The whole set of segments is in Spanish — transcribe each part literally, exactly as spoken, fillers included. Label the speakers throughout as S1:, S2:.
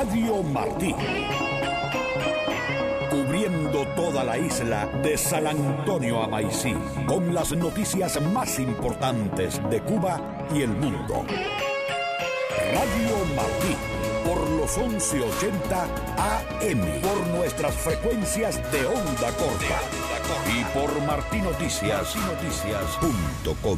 S1: Radio Martí. Cubriendo toda la isla de San Antonio a Maicí, con las noticias más importantes de Cuba y el mundo. Radio Martí, por los once ochenta A M, por nuestras frecuencias de onda corta y por martinoticias punto com.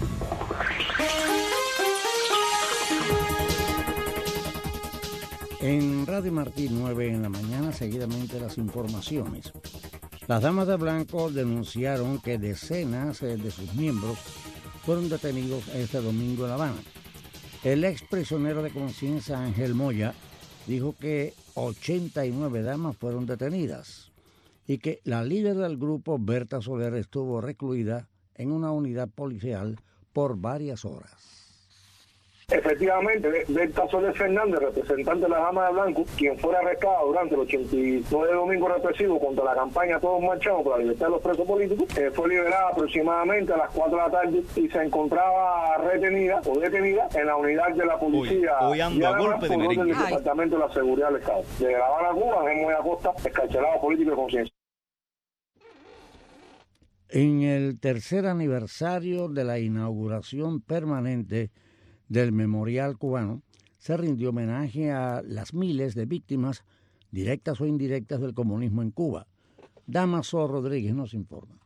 S2: En Radio Martí, nueve en la mañana, seguidamente las informaciones. Las damas de blanco denunciaron que decenas de sus miembros fueron detenidos este domingo en La Habana. El ex prisionero de conciencia Ángel Moya dijo que ochenta y nueve damas fueron detenidas y que la líder del grupo, Berta Soler, estuvo recluida en una unidad policial por varias horas.
S3: Efectivamente, Berta Soler Fernández, representante de la Dama de Blanco, quien fue arrestada durante el ochenta y nueve domingo represivo contra la campaña Todos Marchamos por la libertad de los presos políticos, eh, fue liberada aproximadamente a las cuatro de la tarde y se encontraba retenida o detenida en la unidad de la policía
S4: hoy, hoy ando a golpe de merengue.
S3: del Departamento de la Seguridad del Estado. De La Habana, Cuba, Ángel Moya Acosta, excarcelado político de conciencia.
S2: En el tercer aniversario de la inauguración permanente del Memorial Cubano, se rindió homenaje a las miles de víctimas, directas o indirectas, del comunismo en Cuba. Damaso Rodríguez nos informa.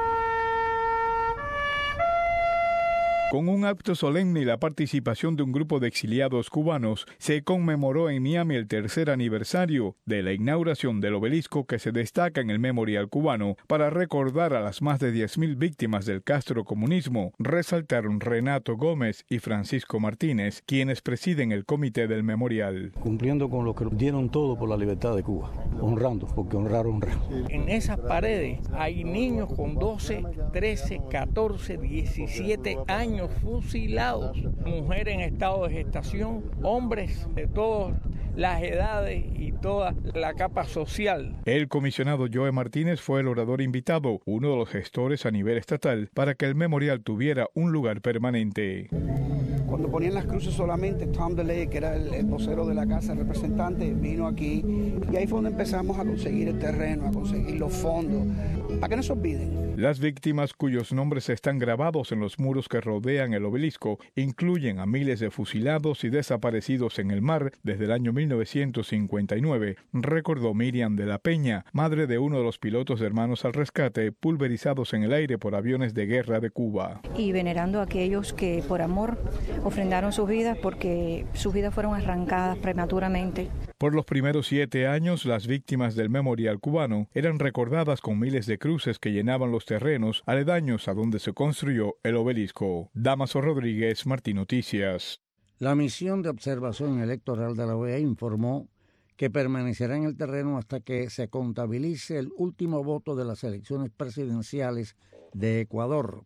S5: Con un acto solemne y la participación de un grupo de exiliados cubanos, se conmemoró en Miami el tercer aniversario de la inauguración del obelisco que se destaca en el Memorial Cubano para recordar a las más de diez mil víctimas del castrocomunismo, resaltaron Renato Gómez y Francisco Martínez, quienes presiden el comité del memorial.
S6: Cumpliendo con lo que dieron todo por la libertad de Cuba, honrando, porque honrar honra.
S7: En esas paredes hay niños con doce, trece, catorce, diecisiete años fusilados, mujeres en estado de gestación, hombres de todas las edades y toda la capa social.
S5: El comisionado Joe Martínez fue el orador invitado, uno de los gestores a nivel estatal, para que el memorial tuviera un lugar permanente.
S8: Cuando ponían las cruces solamente, Tom DeLay, que era el, el vocero de la Casa de Representantes, vino aquí y ahí fue donde empezamos a conseguir el terreno, a conseguir los fondos, para que no se olviden.
S5: Las víctimas cuyos nombres están grabados en los muros que rodean el obelisco incluyen a miles de fusilados y desaparecidos en el mar desde el año mil novecientos cincuenta y nueve, recordó Miriam de la Peña, madre de uno de los pilotos de Hermanos al Rescate pulverizados en el aire por aviones de guerra de Cuba.
S9: Y venerando a aquellos que por amor ofrendaron sus vidas porque sus vidas fueron arrancadas prematuramente.
S5: Por los primeros siete años, las víctimas del Memorial Cubano eran recordadas con miles de cruces que llenaban los terrenos aledaños a donde se construyó el obelisco. Damaso Rodríguez, Martín Noticias.
S2: La misión de observación electoral de la O E A informó que permanecerá en el terreno hasta que se contabilice el último voto de las elecciones presidenciales de Ecuador.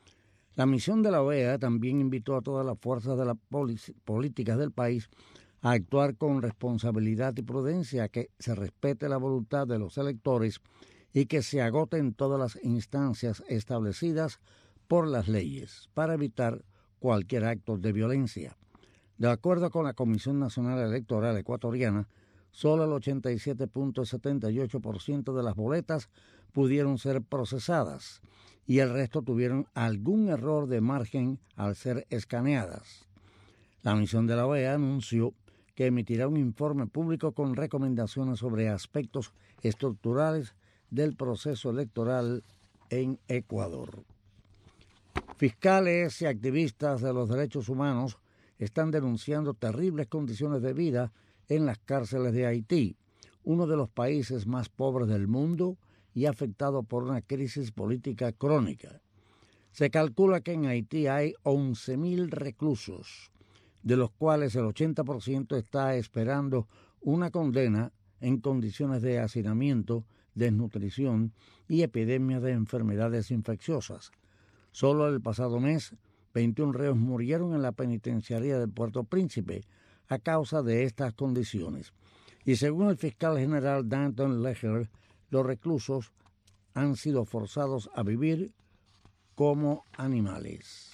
S2: La misión de la O E A también invitó a todas las fuerzas de las políticas del país a actuar con responsabilidad y prudencia, que se respete la voluntad de los electores y que se agoten todas las instancias establecidas por las leyes para evitar cualquier acto de violencia. De acuerdo con la Comisión Nacional Electoral Ecuatoriana, solo el ochenta y siete punto setenta y ocho por ciento de las boletas pudieron ser procesadas y el resto tuvieron algún error de margen al ser escaneadas. La misión de la O E A anunció que emitirá un informe público con recomendaciones sobre aspectos estructurales del proceso electoral en Ecuador. Fiscales y activistas de los derechos humanos están denunciando terribles condiciones de vida en las cárceles de Haití, uno de los países más pobres del mundo y afectado por una crisis política crónica. Se calcula que en Haití hay once mil reclusos, de los cuales el ochenta por ciento está esperando una condena en condiciones de hacinamiento, desnutrición y epidemias de enfermedades infecciosas. Solo el pasado mes, veintiún reos murieron en la penitenciaría de Puerto Príncipe a causa de estas condiciones. Y según el fiscal general Danton Leger, los reclusos han sido forzados a vivir como animales.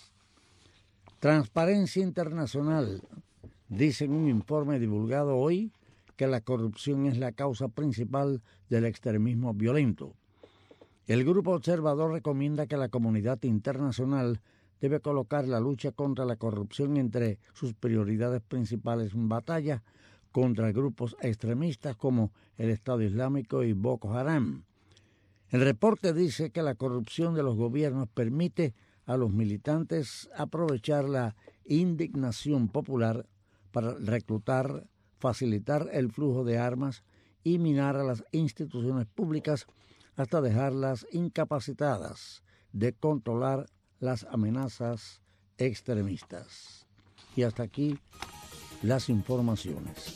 S2: Transparencia Internacional dice en un informe divulgado hoy que la corrupción es la causa principal del extremismo violento. El grupo observador recomienda que la comunidad internacional debe colocar la lucha contra la corrupción entre sus prioridades principales en batalla contra grupos extremistas como el Estado Islámico y Boko Haram. El reporte dice que la corrupción de los gobiernos permite a los militantes aprovechar la indignación popular para reclutar, facilitar el flujo de armas y minar a las instituciones públicas hasta dejarlas incapacitadas de controlar las amenazas extremistas. Y hasta aquí las informaciones.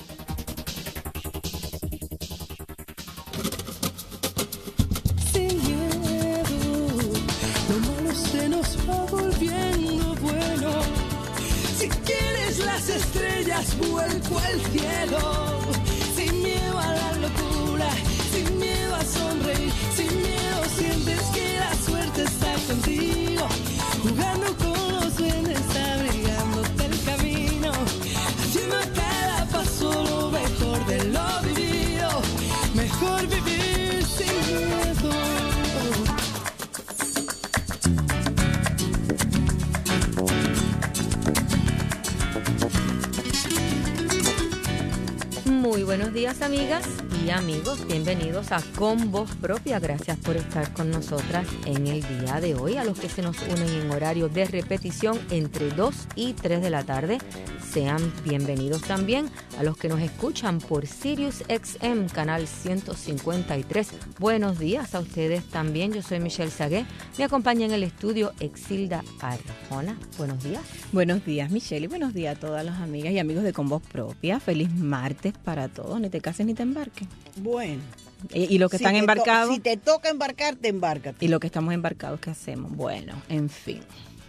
S4: Sin miedo, lo malo se nos va volviendo bueno. Si quieres las estrellas, vuelco al cielo. Sin miedo a la locura, sin miedo a sonreír, sin miedo sientes que la suerte está contigo. Jugando con los duendes, abrigándote el camino, haciendo a cada paso lo mejor de lo vivido. Mejor vivir sin miedo.
S10: Muy buenos días, amigas y amigos, bienvenidos a Con Voz Propia. Gracias por estar con nosotras en el día de hoy. A los que se nos unen en horario de repetición entre dos y tres de la tarde, sean bienvenidos también. A los que nos escuchan por Sirius X M, canal ciento cincuenta y tres, buenos días a ustedes también. Yo soy Michelle Sagué, me acompaña en el estudio Exilda Arjona. Buenos días.
S11: Buenos días, Michelle, y buenos días a todas las amigas y amigos de Con Voz Propia. Feliz martes para todos, ni te cases ni te embarques.
S12: Bueno.
S11: Y, y los que
S12: si
S11: están embarcados.
S12: To- si te toca embarcarte, embárcate.
S11: Y los que estamos embarcados, ¿qué hacemos? Bueno, en fin.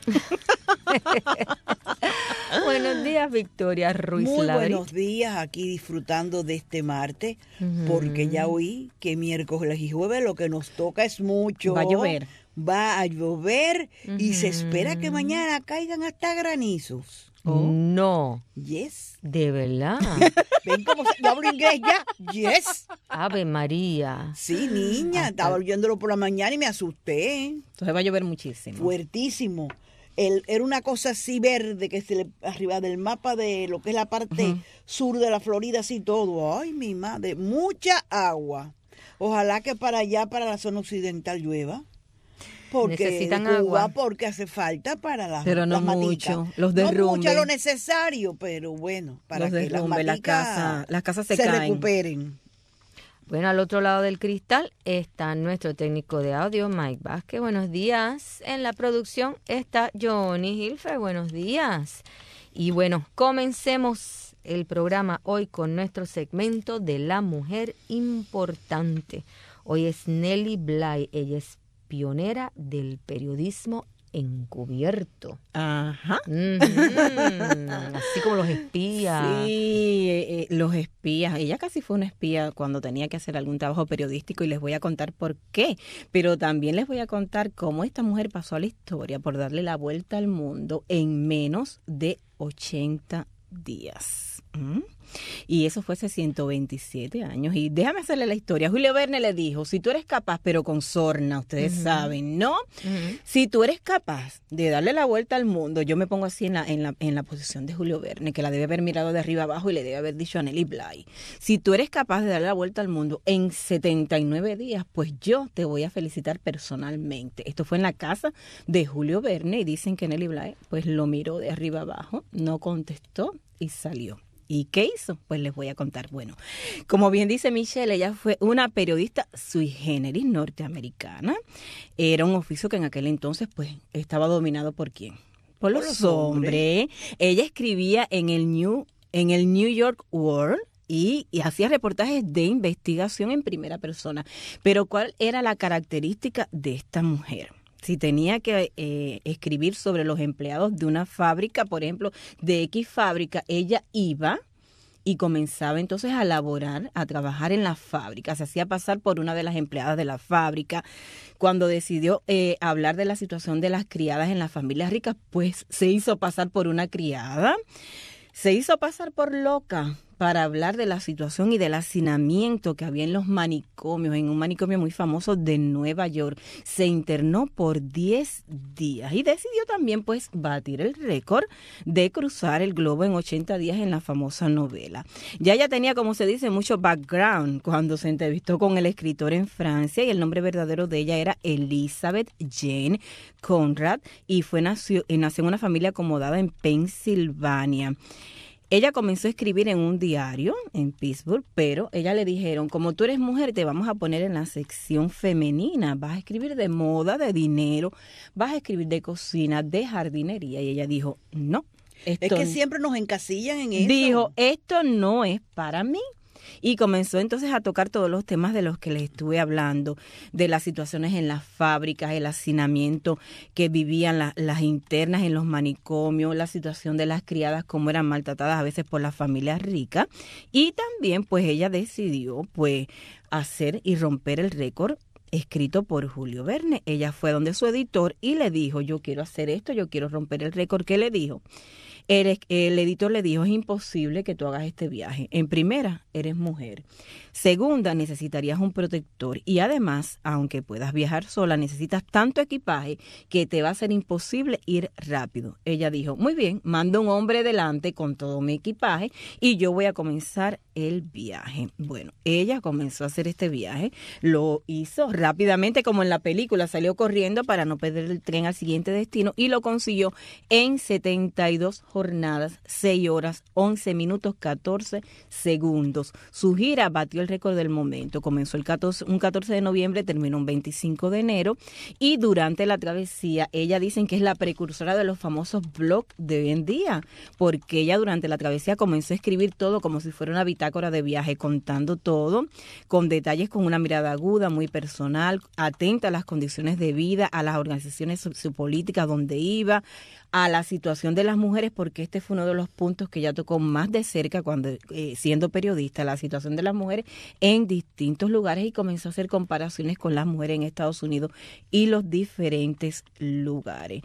S10: Buenos días, Victoria Ruiz
S12: Muy
S10: Ladri.
S12: buenos días, aquí disfrutando de este martes, uh-huh. porque ya oí que miércoles y jueves lo que nos toca es mucho.
S11: Va a llover.
S12: Va a llover uh-huh. y se espera que mañana caigan hasta granizos.
S10: Oh. No.
S12: Yes.
S10: ¿De verdad?
S12: ¿Ven cómo se... ¿Yo hablo inglés ya? Yes.
S10: Ave María.
S12: Sí, niña, Hasta... estaba oyéndolo por la mañana y me asusté.
S11: Entonces va a llover muchísimo.
S12: Fuertísimo. El, era una cosa así verde que se le arriba del mapa de lo que es la parte uh-huh. sur de la Florida, así todo. Ay, mi madre, mucha agua. Ojalá que para allá, para la zona occidental llueva. Porque
S10: necesitan
S12: Cuba,
S10: agua.
S12: Porque hace falta para las
S11: Pero no
S12: las
S11: mucho, los derrumbes.
S12: No mucho lo necesario, pero bueno, para
S11: los
S12: que las,
S11: la casa, las casas se,
S12: se
S11: caen.
S12: recuperen.
S10: Bueno, al otro lado del cristal está nuestro técnico de audio, Mike Vázquez. Buenos días. En la producción está Johnny Hilfer. Buenos días. Y bueno, comencemos el programa hoy con nuestro segmento de la mujer importante. Hoy es Nellie Bly. Ella es pionera del periodismo encubierto.
S11: Ajá.
S10: Mm-hmm. Así como los espías.
S11: Sí, eh, los espías. Ella casi fue una espía cuando tenía que hacer algún trabajo periodístico y les voy a contar por qué. Pero también les voy a contar cómo esta mujer pasó a la historia por darle la vuelta al mundo en menos de ochenta días. ¿Mm? Y eso fue hace ciento veintisiete años. Y déjame hacerle la historia. Julio Verne le dijo, si tú eres capaz, pero con sorna, ustedes uh-huh. saben, ¿no? Uh-huh. Si tú eres capaz de darle la vuelta al mundo, yo me pongo así en la, en la, en la posición de Julio Verne, que la debe haber mirado de arriba abajo y le debe haber dicho a Nellie Bly. Si tú eres capaz de darle la vuelta al mundo en setenta y nueve días, pues yo te voy a felicitar personalmente. Esto fue en la casa de Julio Verne y dicen que Nellie Bly pues lo miró de arriba abajo, no contestó y salió. ¿Y qué hizo? Pues les voy a contar. Bueno, como bien dice Michelle, ella fue una periodista sui generis norteamericana. Era un oficio que en aquel entonces pues estaba dominado ¿por quién? Por los, por los hombres. hombres. Ella escribía en el New, en el New York World y, y hacía reportajes de investigación en primera persona. Pero ¿cuál era la característica de esta mujer? Si tenía que eh, escribir sobre los empleados de una fábrica, por ejemplo, de X fábrica, ella iba y comenzaba entonces a laborar, a trabajar en la fábrica. Se hacía pasar por una de las empleadas de la fábrica. Cuando decidió eh, hablar de la situación de las criadas en las familias ricas, pues se hizo pasar por una criada. Se hizo pasar por loca, para hablar de la situación y del hacinamiento que había en los manicomios, en un manicomio muy famoso de Nueva York. Se internó por diez días y decidió también pues batir el récord de cruzar el globo en ochenta días en la famosa novela. Ya ella tenía, como se dice, mucho background cuando se entrevistó con el escritor en Francia, y el nombre verdadero de ella era Elizabeth Jane Conrad, y fue nació, nació en una familia acomodada en Pensilvania. Ella comenzó a escribir en un diario en Pittsburgh, pero ella le dijeron, como tú eres mujer, te vamos a poner en la sección femenina, vas a escribir de moda, de dinero, vas a escribir de cocina, de jardinería. Y ella dijo, no. Esto
S12: es que siempre nos encasillan en eso.
S11: Dijo, esto no es para mí. Y comenzó entonces a tocar todos los temas de los que les estuve hablando, de las situaciones en las fábricas, el hacinamiento que vivían la, las internas en los manicomios, la situación de las criadas, cómo eran maltratadas a veces por las familias ricas. Y también pues ella decidió pues hacer y romper el récord escrito por Julio Verne. Ella fue donde su editor y le dijo, yo quiero hacer esto, yo quiero romper el récord. ¿Qué le dijo? El, el editor le dijo, es imposible que tú hagas este viaje. En primera, eres mujer. Segunda, necesitarías un protector. Y además, aunque puedas viajar sola, necesitas tanto equipaje que te va a ser imposible ir rápido. Ella dijo, muy bien, mando un hombre delante con todo mi equipaje y yo voy a comenzar el viaje. Bueno, ella comenzó a hacer este viaje, lo hizo rápidamente como en la película, salió corriendo para no perder el tren al siguiente destino y lo consiguió en setenta y dos jornadas, seis horas, once minutos, catorce segundos. Su gira batió el récord del momento. Comenzó el catorce, un catorce de noviembre, terminó un veinticinco de enero y durante la travesía, ella dicen que es la precursora de los famosos blogs de hoy en día, porque ella durante la travesía comenzó a escribir todo como si fuera una bitácora de viaje, contando todo, con detalles, con una mirada aguda, muy personal, atenta a las condiciones de vida, a las organizaciones sociopolíticas donde iba, a la situación de las mujeres, porque este fue uno de los puntos que ella tocó más de cerca cuando eh, siendo periodista, la situación de las mujeres en distintos lugares, y comenzó a hacer comparaciones con las mujeres en Estados Unidos y los diferentes lugares.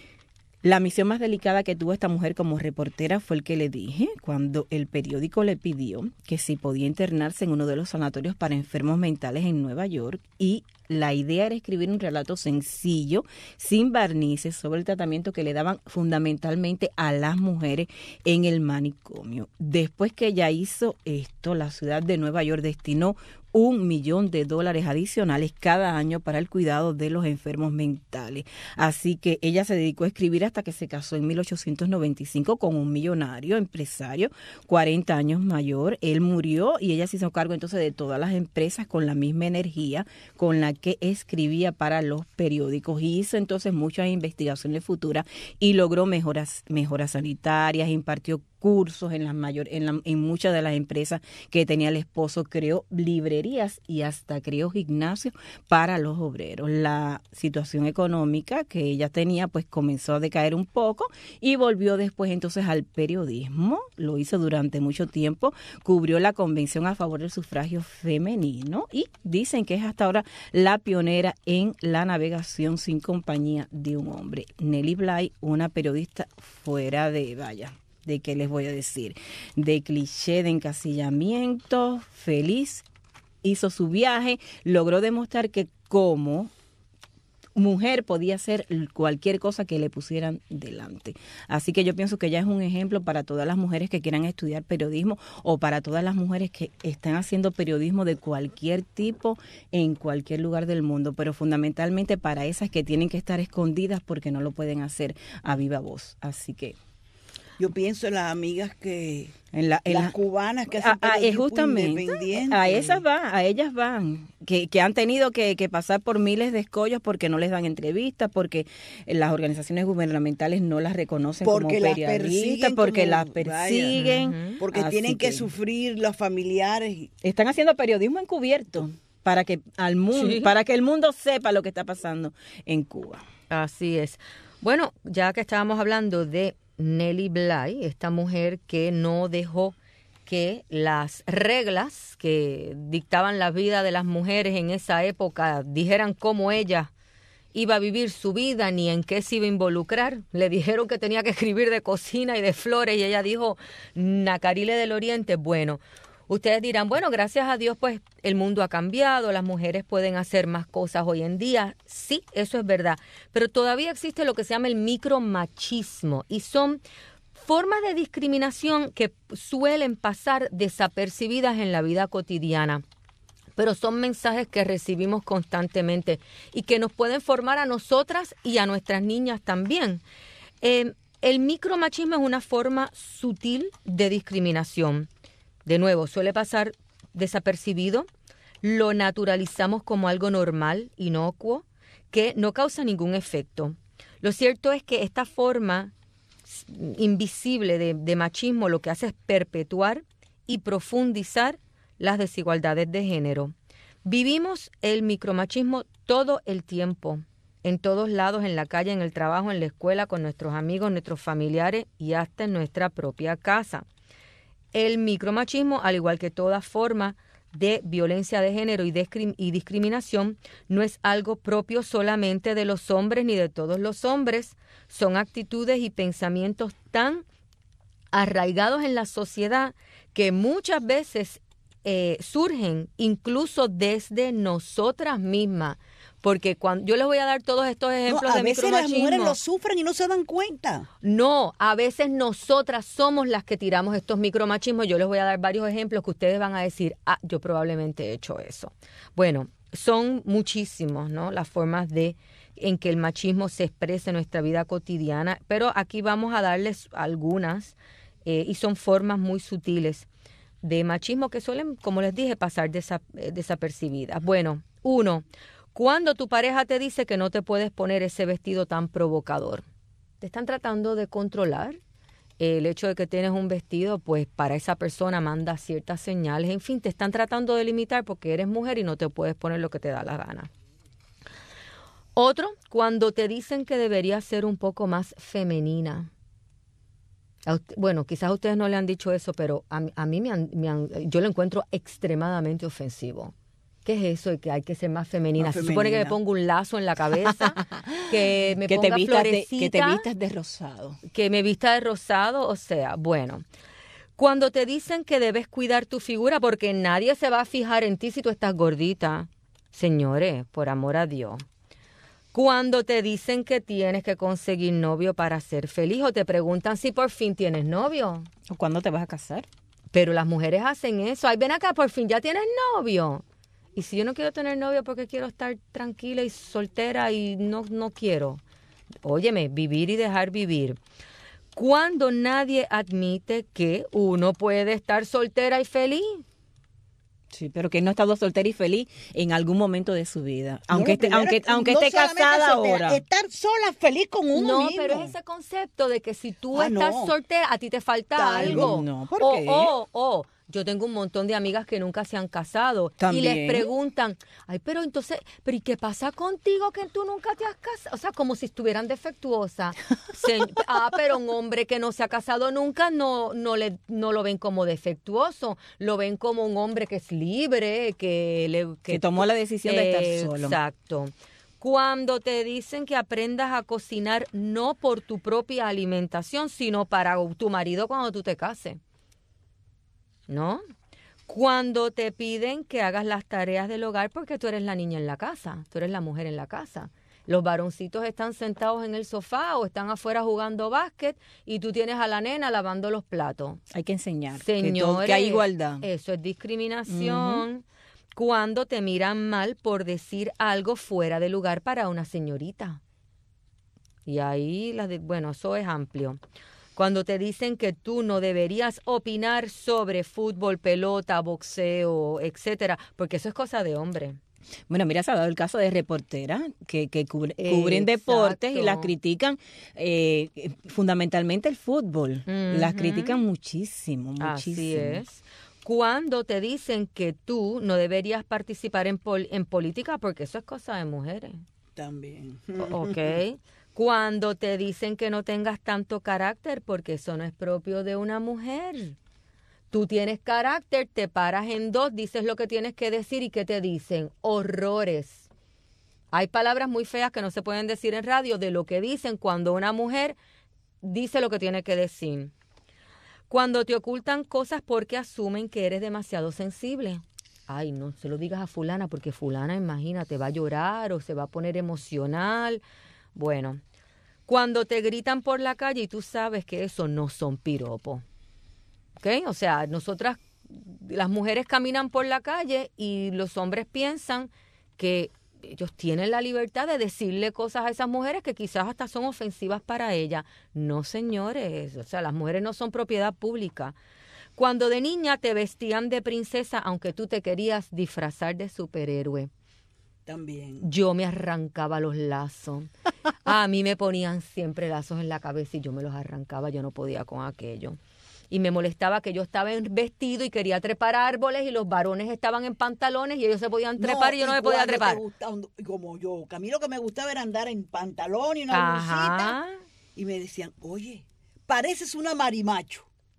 S11: La misión más delicada que tuvo esta mujer como reportera fue el que le dije, cuando el periódico le pidió que si podía internarse en uno de los sanatorios para enfermos mentales en Nueva York, y la idea era escribir un relato sencillo, sin barnices, sobre el tratamiento que le daban fundamentalmente a las mujeres en el manicomio. Después que ella hizo esto, la ciudad de Nueva York destinó un millón de dólares adicionales cada año para el cuidado de los enfermos mentales. Así que ella se dedicó a escribir hasta que se casó en mil ochocientos noventa y cinco con un millonario empresario, cuarenta años mayor. Él murió y ella se hizo cargo entonces de todas las empresas con la misma energía con la que escribía para los periódicos. Y hizo entonces muchas investigaciones futuras y logró mejoras, mejoras sanitarias, impartió cursos en, las mayor, en, la, en muchas de las empresas que tenía el esposo, creó librerías y hasta creó gimnasios para los obreros. La situación económica que ella tenía pues comenzó a decaer un poco y volvió después entonces al periodismo. Lo hizo durante mucho tiempo, cubrió la convención a favor del sufragio femenino y dicen que es hasta ahora la pionera en la navegación sin compañía de un hombre. Nellie Bly, una periodista fuera de vaya. ¿De qué les voy a decir? De cliché, de encasillamiento, feliz, hizo su viaje, logró demostrar que como mujer podía hacer cualquier cosa que le pusieran delante. Así que yo pienso que ella es un ejemplo para todas las mujeres que quieran estudiar periodismo o para todas las mujeres que están haciendo periodismo de cualquier tipo en cualquier lugar del mundo, pero fundamentalmente para esas que tienen que estar escondidas porque no lo pueden hacer a viva voz. Así que
S12: yo pienso en las amigas que,
S11: en la, en
S12: las
S11: la,
S12: cubanas que hacen
S11: a, a,
S12: justamente independientes.
S11: A esas van, a ellas van, que, que han tenido que, que pasar por miles de escollos porque no les dan entrevistas, porque las organizaciones gubernamentales no las reconocen
S12: porque
S11: como periodistas, porque
S12: como,
S11: las persiguen.
S12: Vaya, uh-huh. Porque Así tienen que, que sufrir los familiares.
S11: Están haciendo periodismo encubierto para que al mundo, sí. para que el mundo sepa lo que está pasando en Cuba.
S10: Así es. Bueno, ya que estábamos hablando de Nellie Bly, esta mujer que no dejó que las reglas que dictaban la vida de las mujeres en esa época dijeran cómo ella iba a vivir su vida ni en qué se iba a involucrar. Le dijeron que tenía que escribir de cocina y de flores y ella dijo, Nacarile del Oriente. Bueno, ustedes dirán, bueno, gracias a Dios pues el mundo ha cambiado, las mujeres pueden hacer más cosas hoy en día. Sí, eso es verdad, pero todavía existe lo que se llama el micromachismo y son formas de discriminación que suelen pasar desapercibidas en la vida cotidiana, pero son mensajes que recibimos constantemente y que nos pueden formar a nosotras y a nuestras niñas también. Eh, el micromachismo es una forma sutil de discriminación. De nuevo, suele pasar desapercibido, lo naturalizamos como algo normal, inocuo, que no causa ningún efecto. Lo cierto es que esta forma invisible de, de machismo lo que hace es perpetuar y profundizar las desigualdades de género. Vivimos el micromachismo todo el tiempo, en todos lados, en la calle, en el trabajo, en la escuela, con nuestros amigos, nuestros familiares y hasta en nuestra propia casa. El micromachismo, al igual que toda forma de violencia de género y, discrim- y discriminación, no es algo propio solamente de los hombres ni de todos los hombres. Son actitudes y pensamientos tan arraigados en la sociedad que muchas veces eh, surgen incluso desde nosotras mismas. Porque cuando yo les voy a dar todos estos ejemplos
S12: no, a
S10: de
S12: veces
S10: micromachismo.
S12: las mujeres lo sufren y no se dan cuenta.
S10: No, a veces nosotras somos las que tiramos estos micromachismos. Yo les voy a dar varios ejemplos que ustedes van a decir, ah, yo probablemente he hecho eso. Bueno, son muchísimos, ¿no? Las formas de en que el machismo se expresa en nuestra vida cotidiana, pero aquí vamos a darles algunas eh, y son formas muy sutiles de machismo que suelen, como les dije, pasar desa, eh, desapercibidas. Bueno, uno, cuando tu pareja te dice que no te puedes poner ese vestido tan provocador, te están tratando de controlar. El hecho de que tienes un vestido, pues para esa persona manda ciertas señales. En fin, te están tratando de limitar porque eres mujer y no te puedes poner lo que te da la gana. Otro, cuando te dicen que deberías ser un poco más femenina. Bueno, quizás a ustedes no le han dicho eso, pero a, a mí me han, me han, yo lo encuentro extremadamente ofensivo. ¿Qué es eso de que hay que ser más femenina? Más Se femenina. supone que me pongo un lazo en la cabeza, que me
S11: que
S10: ponga
S11: te
S10: florecita.
S11: De, que te vistas de rosado.
S10: Que me vista de rosado, o sea, bueno. Cuando te dicen que debes cuidar tu figura porque nadie se va a fijar en ti si tú estás gordita. Señores, por amor a Dios. Cuando te dicen que tienes que conseguir novio para ser feliz o te preguntan si por fin tienes novio.
S11: ¿O cuándo te vas a casar?
S10: Pero las mujeres hacen eso. Ay, ven acá, por fin ya tienes novio. Y si yo no quiero tener novio porque quiero estar tranquila y soltera y no, no quiero. Óyeme, vivir y dejar vivir. Cuando nadie admite que uno puede estar soltera y feliz.
S11: Sí, pero que no ha estado soltera y feliz en algún momento de su vida. Aunque
S12: no,
S11: esté, aunque,
S12: no
S11: aunque esté casada soltera, ahora.
S12: Estar sola, feliz con uno
S10: no,
S12: mismo.
S10: No, pero es ese concepto de que si tú
S12: ah,
S10: estás
S12: no.
S10: soltera, a ti te falta algo.
S11: No, ¿por
S10: o,
S11: qué?
S10: O, o, yo tengo un montón de amigas que nunca se han casado.
S11: ¿También?
S10: Y les preguntan, ay, pero entonces, ¿pero y qué pasa contigo que tú nunca te has casado? O sea, como si estuvieran defectuosas. Se, ah, pero un hombre que no se ha casado nunca no, no, le, no lo ven como defectuoso. Lo ven como un hombre que es libre, que... Le, que,
S11: que tomó la decisión eh, de estar solo.
S10: Exacto. Cuando te dicen que aprendas a cocinar no por tu propia alimentación, sino para tu marido cuando tú te cases. ¿No? Cuando te piden que hagas las tareas del hogar porque tú eres la niña en la casa, tú eres la mujer en la casa. Los varoncitos están sentados en el sofá o están afuera jugando básquet y tú tienes a la nena lavando los platos.
S11: Hay que enseñar
S10: Señores,
S11: que, todo, que hay igualdad.
S10: Eso es discriminación. Uh-huh. Cuando te miran mal por decir algo fuera de lugar para una señorita. Y ahí, la de, bueno, eso es amplio. Cuando te dicen que tú no deberías opinar sobre fútbol, pelota, boxeo, etcétera, porque eso es cosa de hombre.
S11: Bueno, mira, se ha dado el caso de reporteras que, que cubre, cubren deportes y las critican, eh, fundamentalmente el fútbol. Uh-huh. Las critican muchísimo, muchísimo.
S10: Así es. Cuando te dicen que tú no deberías participar en, pol- en política, porque eso es cosa de mujeres.
S12: También.
S10: Ok. Cuando te dicen que no tengas tanto carácter, porque eso no es propio de una mujer. Tú tienes carácter, te paras en dos, dices lo que tienes que decir y ¿qué te dicen? Horrores. Hay palabras muy feas que no se pueden decir en radio de lo que dicen cuando una mujer dice lo que tiene que decir. Cuando te ocultan cosas porque asumen que eres demasiado sensible. Ay, no se lo digas a fulana porque fulana, imagínate, va a llorar o se va a poner emocional. Bueno, cuando te gritan por la calle y tú sabes que eso no son piropos. ¿Ok? O sea, nosotras, las mujeres caminan por la calle y los hombres piensan que ellos tienen la libertad de decirle cosas a esas mujeres que quizás hasta son ofensivas para ellas. No, señores, o sea, las mujeres no son propiedad pública. Cuando de niña te vestían de princesa, aunque tú te querías disfrazar de superhéroe.
S12: También.
S10: Yo me arrancaba los lazos. A mí me ponían siempre lazos en la cabeza y yo me los arrancaba. Yo no podía con aquello. Y me molestaba que yo estaba en vestido y quería trepar árboles y los varones estaban en pantalones y ellos se podían trepar no, y yo no me podía trepar.
S12: Gusta, como yo, a mí lo que me gustaba era andar en pantalón y una blusita. Y me decían, oye, pareces una marimacho.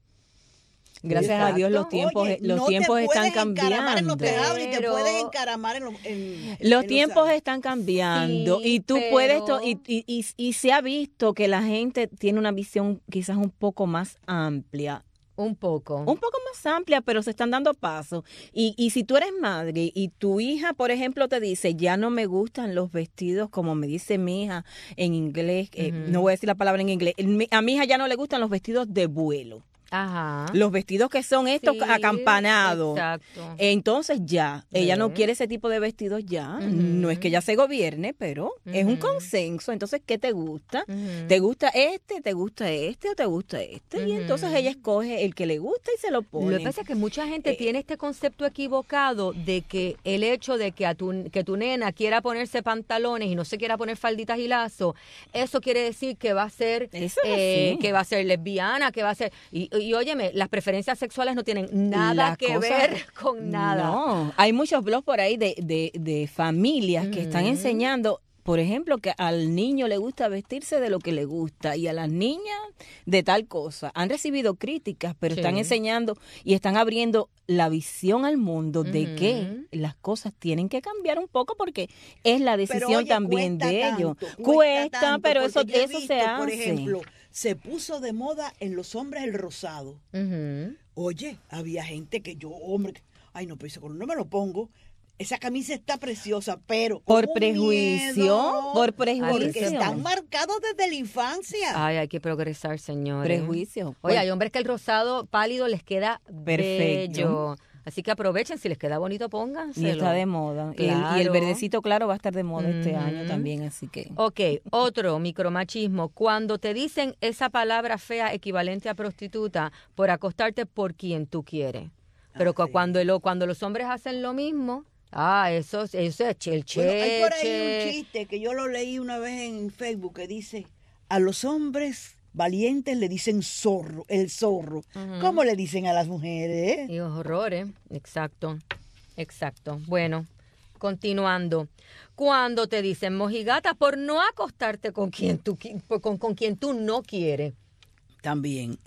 S11: Gracias Exacto. a Dios los tiempos Oye, los no tiempos están cambiando.
S12: En los tejados, ni te puedes encaramar en los en,
S11: Los
S12: en
S11: tiempos
S12: los...
S11: están cambiando sí, y tú
S10: pero...
S11: puedes to- y, y, y, y se ha visto que la gente tiene una visión quizás un poco más amplia.
S10: Un poco.
S11: Un poco más amplia, pero se están dando pasos. Y, y si tú eres madre y tu hija, por ejemplo, te dice, ya no me gustan los vestidos, como me dice mi hija en inglés, uh-huh. eh, no voy a decir la palabra en inglés, a mi hija ya no le gustan los vestidos de vuelo.
S10: Ajá.
S11: Los vestidos que son estos sí, acampanados.
S10: Exacto.
S11: Entonces ya, ella sí. no quiere ese tipo de vestidos ya. Uh-huh. No es que ella se gobierne, pero uh-huh. es un consenso. Entonces, ¿qué te gusta? Uh-huh. ¿Te gusta este? ¿Te gusta este? ¿O te gusta este? Uh-huh. Y entonces ella escoge el que le gusta y se lo pone.
S10: Lo que pasa es que mucha gente eh, tiene este concepto equivocado de que el hecho de que a tu, que tu nena quiera ponerse pantalones y no se quiera poner falditas y lazos, eso quiere decir que va a ser
S11: eso es
S10: eh,
S11: así.
S10: que va a ser lesbiana, que va a ser... Y, Y óyeme, las preferencias sexuales no tienen nada la que cosa, ver con nada.
S11: No, hay muchos blogs por ahí de, de, de familias uh-huh. que están enseñando, por ejemplo, que al niño le gusta vestirse de lo que le gusta y a las niñas de tal cosa. Han recibido críticas, pero sí. están enseñando y están abriendo la visión al mundo uh-huh. de que las cosas tienen que cambiar un poco porque es la decisión pero, oye, también de tanto, ellos. Cuesta, cuesta tanto, pero eso, eso
S12: visto,
S11: se hace.
S12: Por ejemplo, se puso de moda en los hombres el rosado.
S10: Uh-huh.
S12: Oye, había gente que yo, hombre, ay no, pero ese color no me lo pongo. Esa camisa está preciosa, pero
S11: por prejuicio,
S12: miedo,
S11: por prejuicio.
S12: Porque están marcados desde la infancia.
S10: Ay, hay que progresar, señores.
S11: Prejuicio.
S10: Oye, bueno. Hay hombres que el rosado pálido les queda
S11: perfecto.
S10: Bello. Así que aprovechen, si les queda bonito, pónganselo.
S11: Y está de moda.
S10: Claro.
S11: Y, el, y el verdecito claro va a estar de moda uh-huh. este año también, así que...
S10: Ok, otro micromachismo. Cuando te dicen esa palabra fea equivalente a prostituta por acostarte por quien tú quieres. Pero ah, sí. cuando, lo, cuando los hombres hacen lo mismo... Ah, eso, eso es el cheche.
S12: Bueno, hay por ahí un chiste que yo lo leí una vez en Facebook que dice, a los hombres... valientes le dicen zorro, el zorro. Uh-huh. ¿Cómo le dicen a las mujeres?
S10: Y horrores, exacto, exacto. Bueno, continuando. Cuando te dicen mojigata por no acostarte con quien tú, con, con quien tú no quieres.
S12: También.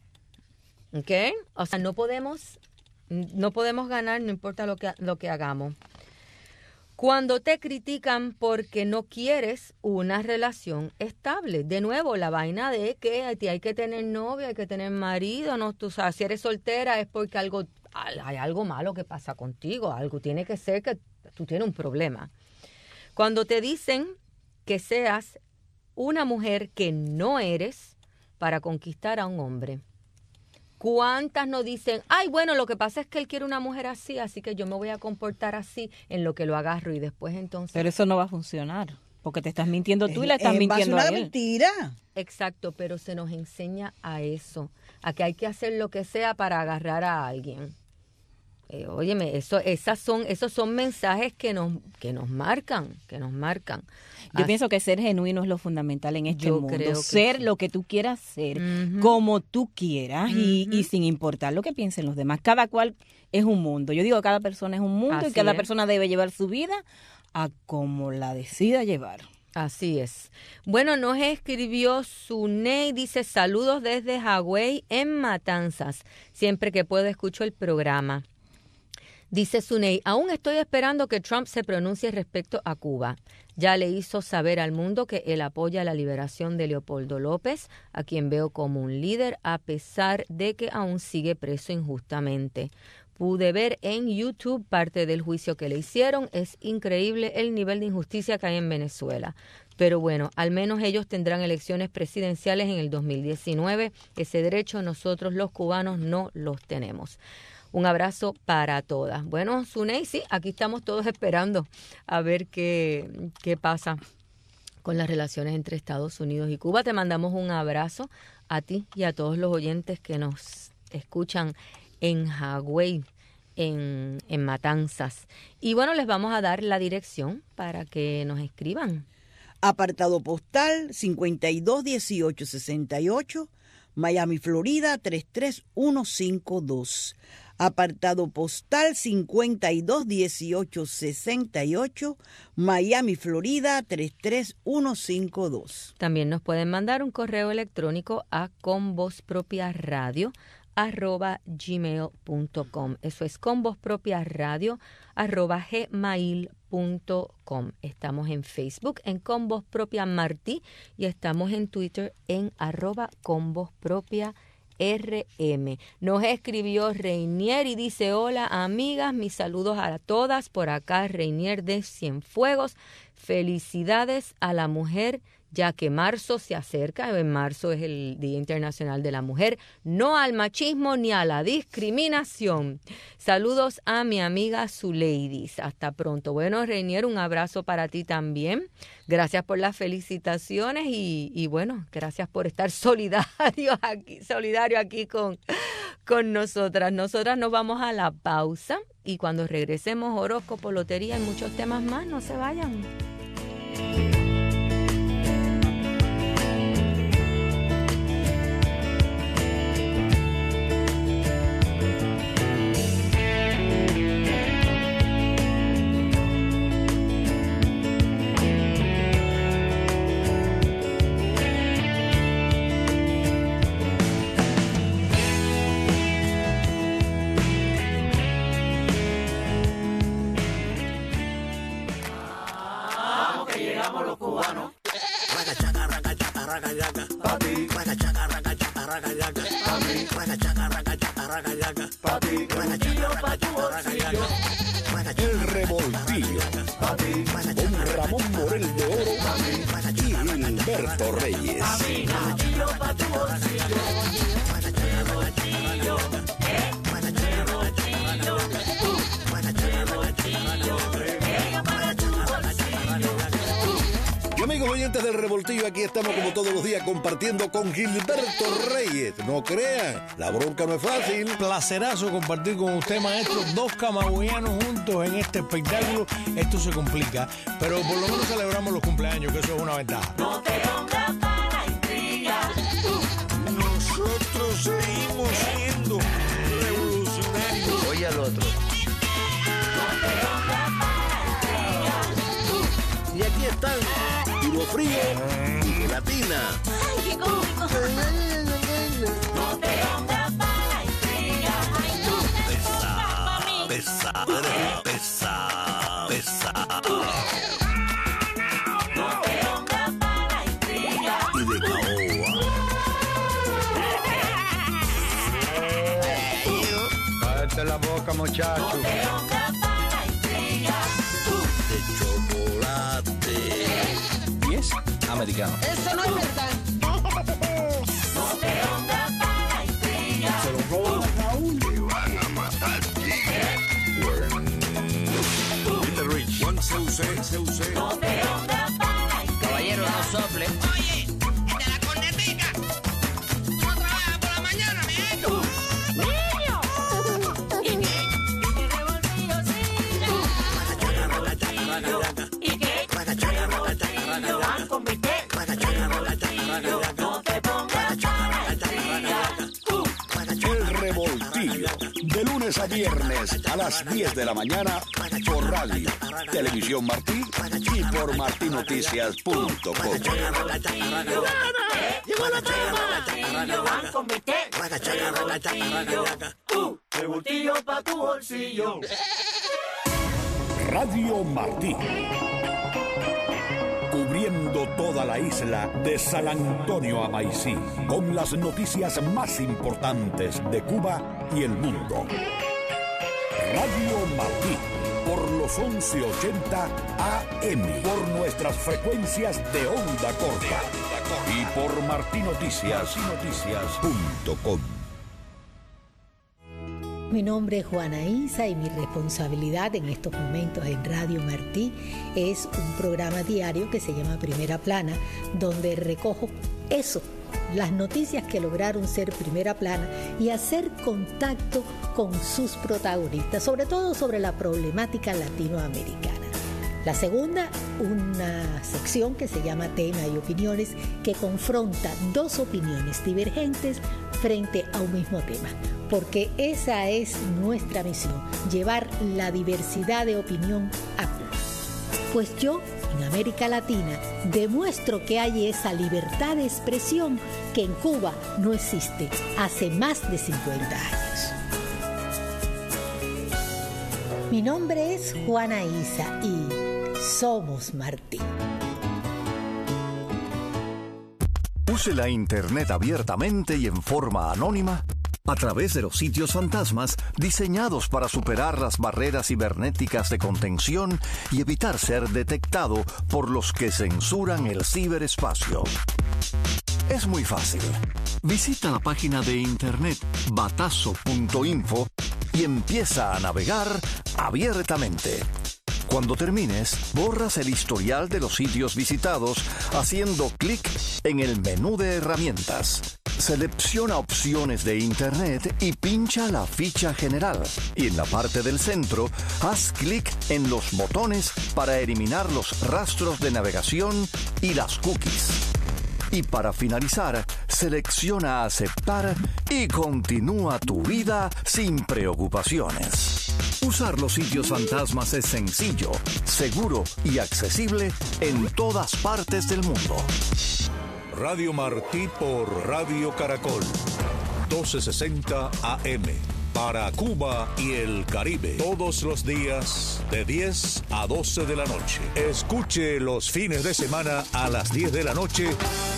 S10: ¿Ok? O sea, no podemos, no podemos ganar, no importa lo que, lo que hagamos. Cuando te critican porque no quieres una relación estable. De nuevo, la vaina de que hay que tener novia, hay que tener marido. No, tú sabes, si eres soltera es porque algo, hay algo malo que pasa contigo. Algo tiene que ser que tú tienes un problema. Cuando te dicen que seas una mujer que no eres para conquistar a un hombre. ¿Cuántas nos dicen, ay, bueno, lo que pasa es que él quiere una mujer así, así que yo me voy a comportar así en lo que lo agarro y después entonces...
S11: Pero eso no va a funcionar, porque te estás mintiendo tú y le estás mintiendo a él.
S12: Es una mentira.
S10: Exacto, pero se nos enseña a eso, a que hay que hacer lo que sea para agarrar a alguien. Eh, óyeme, eso, esas son, esos son mensajes que nos, que nos marcan, que nos marcan.
S11: Yo Así, pienso que ser genuino es lo fundamental en este mundo.
S10: Creo
S11: ser
S10: sí.
S11: lo que tú quieras ser,
S10: uh-huh.
S11: como tú quieras, uh-huh. y, y sin importar lo que piensen los demás. Cada cual es un mundo. Yo digo que cada persona es un mundo Así y cada es. persona debe llevar su vida a como la decida llevar.
S10: Así es. Bueno, nos escribió Suney, dice saludos desde Hawái en Matanzas. Siempre que puedo escucho el programa. Dice Suney, aún estoy esperando que Trump se pronuncie respecto a Cuba. Ya le hizo saber al mundo que él apoya la liberación de Leopoldo López, a quien veo como un líder, a pesar de que aún sigue preso injustamente. Pude ver en YouTube parte del juicio que le hicieron. Es increíble el nivel de injusticia que hay en Venezuela. Pero bueno, al menos ellos tendrán elecciones presidenciales en el dos mil diecinueve. Ese derecho nosotros los cubanos no los tenemos. Un abrazo para todas. Bueno, Suney, sí, aquí estamos todos esperando a ver qué, qué pasa con las relaciones entre Estados Unidos y Cuba. Te mandamos un abrazo a ti y a todos los oyentes que nos escuchan en Hawái, en, en Matanzas. Y bueno, les vamos a dar la dirección para que nos escriban.
S12: Apartado postal cincuenta y dos dieciocho sesenta y ocho, Miami, Florida tres tres uno cinco dos. Apartado postal cincuenta y dos dieciocho sesenta y ocho, Miami, Florida tres tres uno cinco dos.
S10: También nos pueden mandar un correo electrónico a convozpropiaradio arroba gmail punto com. Eso es convozpropiaradio arroba gmail punto com. Estamos en Facebook en Con Voz Propia Martí y estamos en Twitter en arroba Con Voz Propia R M. Nos escribió Reinier y dice: hola amigas, mis saludos a todas. Por acá Reinier de Cienfuegos. Felicidades a la mujer, ya que marzo se acerca. En marzo es el Día Internacional de la Mujer. No al machismo ni a la discriminación. Saludos a mi amiga Zuleidis. Hasta pronto. Bueno, Reinier, un abrazo para ti también. Gracias por las felicitaciones y, y bueno, gracias por estar solidario aquí, solidario aquí con, con nosotras. Nosotras nos vamos a la pausa y cuando regresemos, horóscopo, lotería y muchos temas más. No se vayan.
S1: El Revoltillo con Ramón Morel de Oro y Gilberto Reyes. Y amigos oyentes del Revoltillo, aquí estamos como todos los días compartiendo con Gilberto Reyes. No crean, la bronca no es fácil.
S13: Placerazo compartir con usted, maestro, dos camagüeyanos juntos en este espectáculo. Esto se complica, pero por lo menos celebramos los cumpleaños, que eso es una ventaja.
S4: No te pongas para intriga.
S1: Nosotros seguimos siendo revolucionarios.
S14: Oye al otro.
S4: No te pongas para intriga.
S1: Y aquí están Tiro Frío y Gelatina.
S4: Ay, qué cómico. No te pongas para intriga. Ay, no te pongas para mí.
S1: Pesa, pesa, pesa.
S4: No te pongas para intriga.
S1: Y de caoba.
S14: Cállate la boca, muchacho.
S4: No te pongas para intriga.
S1: De chocolate.
S14: Y es americano.
S12: Eso no es verdad.
S4: No te pongas para intriga.
S1: Se lo roban a Raúl. Te van a matar. Peter Rich. Juan C U C. C U C.
S4: No te pongas para intriga.
S14: Caballero, no sople.
S15: Oye, de la cornetica. Tú no trabajas por la mañana, mi hijo.
S4: ¡Niño! ¿Y qué? ¿Y qué revoltillo sigue? ¿Y qué? Revoltillo, van con bistec. Revoltillo, no te pongas para intriga.
S1: El Revoltillo. De lunes a viernes a las diez de la mañana por radio, Televisión Martí y por martín noticias punto com.
S15: ¡Llegó la toma! Con mi té. De bolsillo pa' tu bolsillo.
S1: Radio Martí. Cubriendo toda la isla de San Antonio a Maicí, con las noticias más importantes de Cuba y el mundo. Radio Martí, por los once ochenta A M, por nuestras frecuencias de onda corta y por martín noticias punto com.
S16: Mi nombre es Juana Isa y mi responsabilidad en estos momentos en Radio Martí es un programa diario que se llama Primera Plana, donde recojo eso, las noticias que lograron ser primera plana y hacer contacto con sus protagonistas, sobre todo sobre la problemática latinoamericana. La segunda, una sección que se llama Tema y Opiniones, que confronta dos opiniones divergentes frente a un mismo tema, porque esa es nuestra misión, llevar la diversidad de opinión a Cuba. Pues yo, en América Latina, demuestro que hay esa libertad de expresión que en Cuba no existe hace más de cincuenta años. Mi nombre es Juana Isa y somos Martí.
S17: Use la Internet abiertamente y en forma anónima a través de los sitios fantasmas diseñados para superar las barreras cibernéticas de contención y evitar ser detectado por los que censuran el ciberespacio. Es muy fácil. Visita la página de internet batazo punto info y empieza a navegar abiertamente. Cuando termines, borras el historial de los sitios visitados haciendo clic en el menú de herramientas. Selecciona opciones de Internet y pincha la ficha general. Y en la parte del centro, haz clic en los botones para eliminar los rastros de navegación y las cookies. Y para finalizar, selecciona aceptar y continúa tu vida sin preocupaciones. Usar los sitios fantasmas es sencillo, seguro y accesible en todas partes del mundo.
S1: Radio Martí por Radio Caracol, doce sesenta A M, para Cuba y el Caribe, todos los días de diez a doce de la noche. Escuche los fines de semana a las diez de la noche.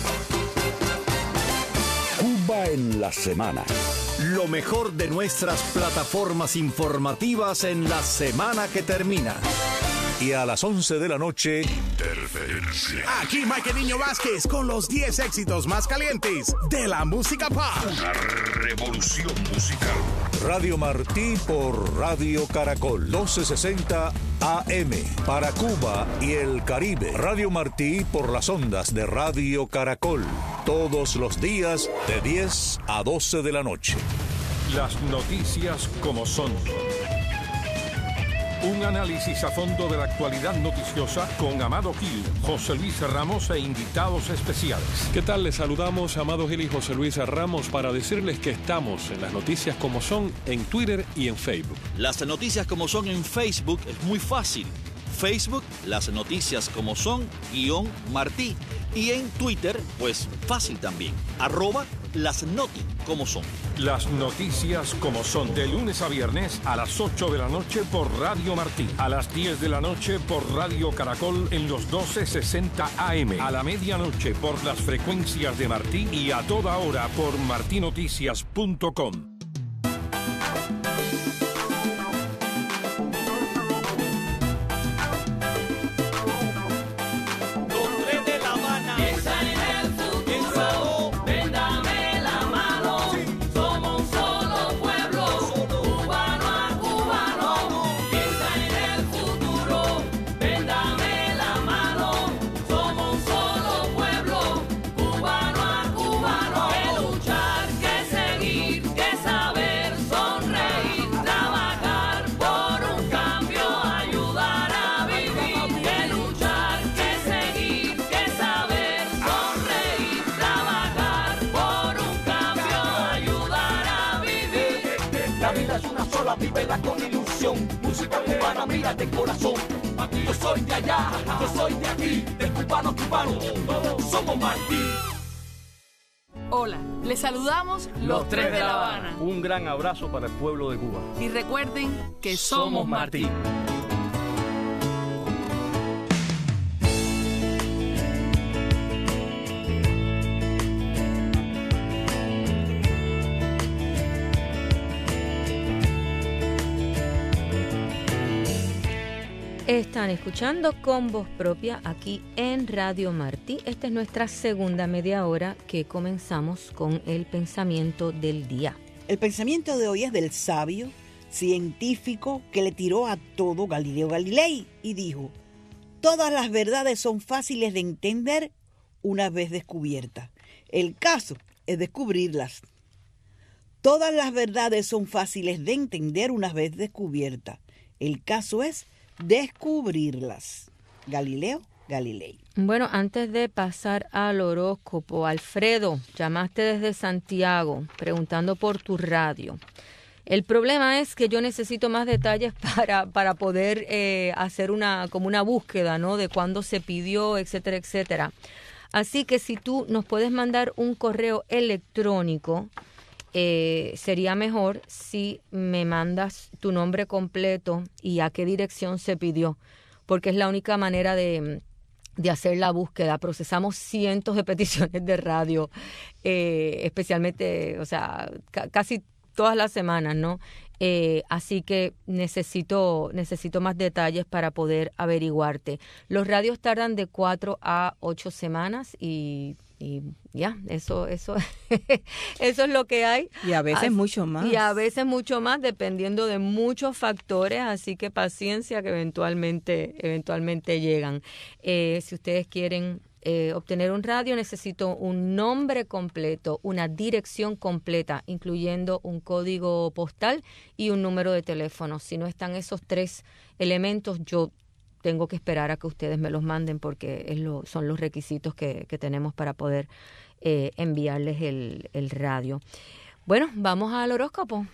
S1: Cuba en la semana.
S17: Lo mejor de nuestras plataformas informativas en la semana que termina.
S1: Y a las once de la noche, Interferencia.
S18: Aquí Mike Niño Vázquez con los diez éxitos más calientes de la música pop.
S1: Una revolución musical. Radio Martí por Radio Caracol, doce sesenta A M, para Cuba y el Caribe. Radio Martí por las ondas de Radio Caracol, todos los días de diez a doce de la noche.
S19: Las noticias como son. Un análisis a fondo de la actualidad noticiosa con Amado Gil, José Luis Ramos e invitados especiales.
S20: ¿Qué tal? Les saludamos Amado Gil y José Luis Ramos para decirles que estamos en las noticias como son en Twitter y en Facebook.
S21: Las noticias como son en Facebook es muy fácil. Facebook, las noticias como son, guión Martí. Y en Twitter, pues fácil también. Arroba las noti como son.
S19: Las noticias como son, de lunes a viernes a las ocho de la noche por Radio Martí, a las diez de la noche por Radio Caracol en los doce sesenta A M, a la medianoche por las frecuencias de Martí y a toda hora por martín noticias punto com.
S15: Vívela con ilusión, música cubana, mira de corazón.
S4: Martí, yo soy de allá, yo soy de aquí, del cubano cubano, todos somos Martí.
S3: Hola, les saludamos los tres de La Habana.
S22: Un gran abrazo para el pueblo de Cuba.
S3: Y recuerden que somos Martí.
S10: Están escuchando Con Voz Propia aquí en Radio Martí. Esta es nuestra segunda media hora que comenzamos con el pensamiento del día.
S12: El pensamiento de hoy es del sabio científico que le tiró a todo Galileo Galilei y dijo: todas las verdades son fáciles de entender una vez descubiertas. El caso es descubrirlas. Todas las verdades son fáciles de entender una vez descubiertas. El caso es descubrirlas. Galileo Galilei.
S10: Bueno, antes de pasar al horóscopo, Alfredo, llamaste desde Santiago preguntando por tu radio. El problema es que yo necesito más detalles para, para poder eh, hacer una como una búsqueda, ¿no? De cuándo se pidió, etcétera, etcétera. Así que si tú nos puedes mandar un correo electrónico, Eh, sería mejor si me mandas tu nombre completo y a qué dirección se pidió, porque es la única manera de, de hacer la búsqueda. Procesamos cientos de peticiones de radio, eh, especialmente, o sea, ca- casi todas las semanas, ¿no? Eh, así que necesito, necesito más detalles para poder averiguarte. Los radios tardan de cuatro a ocho semanas y... Y ya, eso eso eso es lo que hay.
S11: Y a veces
S10: así,
S11: mucho más.
S10: Y a veces mucho más, dependiendo de muchos factores, así que paciencia que eventualmente, eventualmente llegan. Eh, si ustedes quieren eh, obtener un radio, necesito un nombre completo, una dirección completa, incluyendo un código postal y un número de teléfono. Si no están esos tres elementos, yo tengo que esperar a que ustedes me los manden porque es lo, son los requisitos que, que tenemos para poder eh, enviarles el, el radio. Bueno, vamos al horóscopo.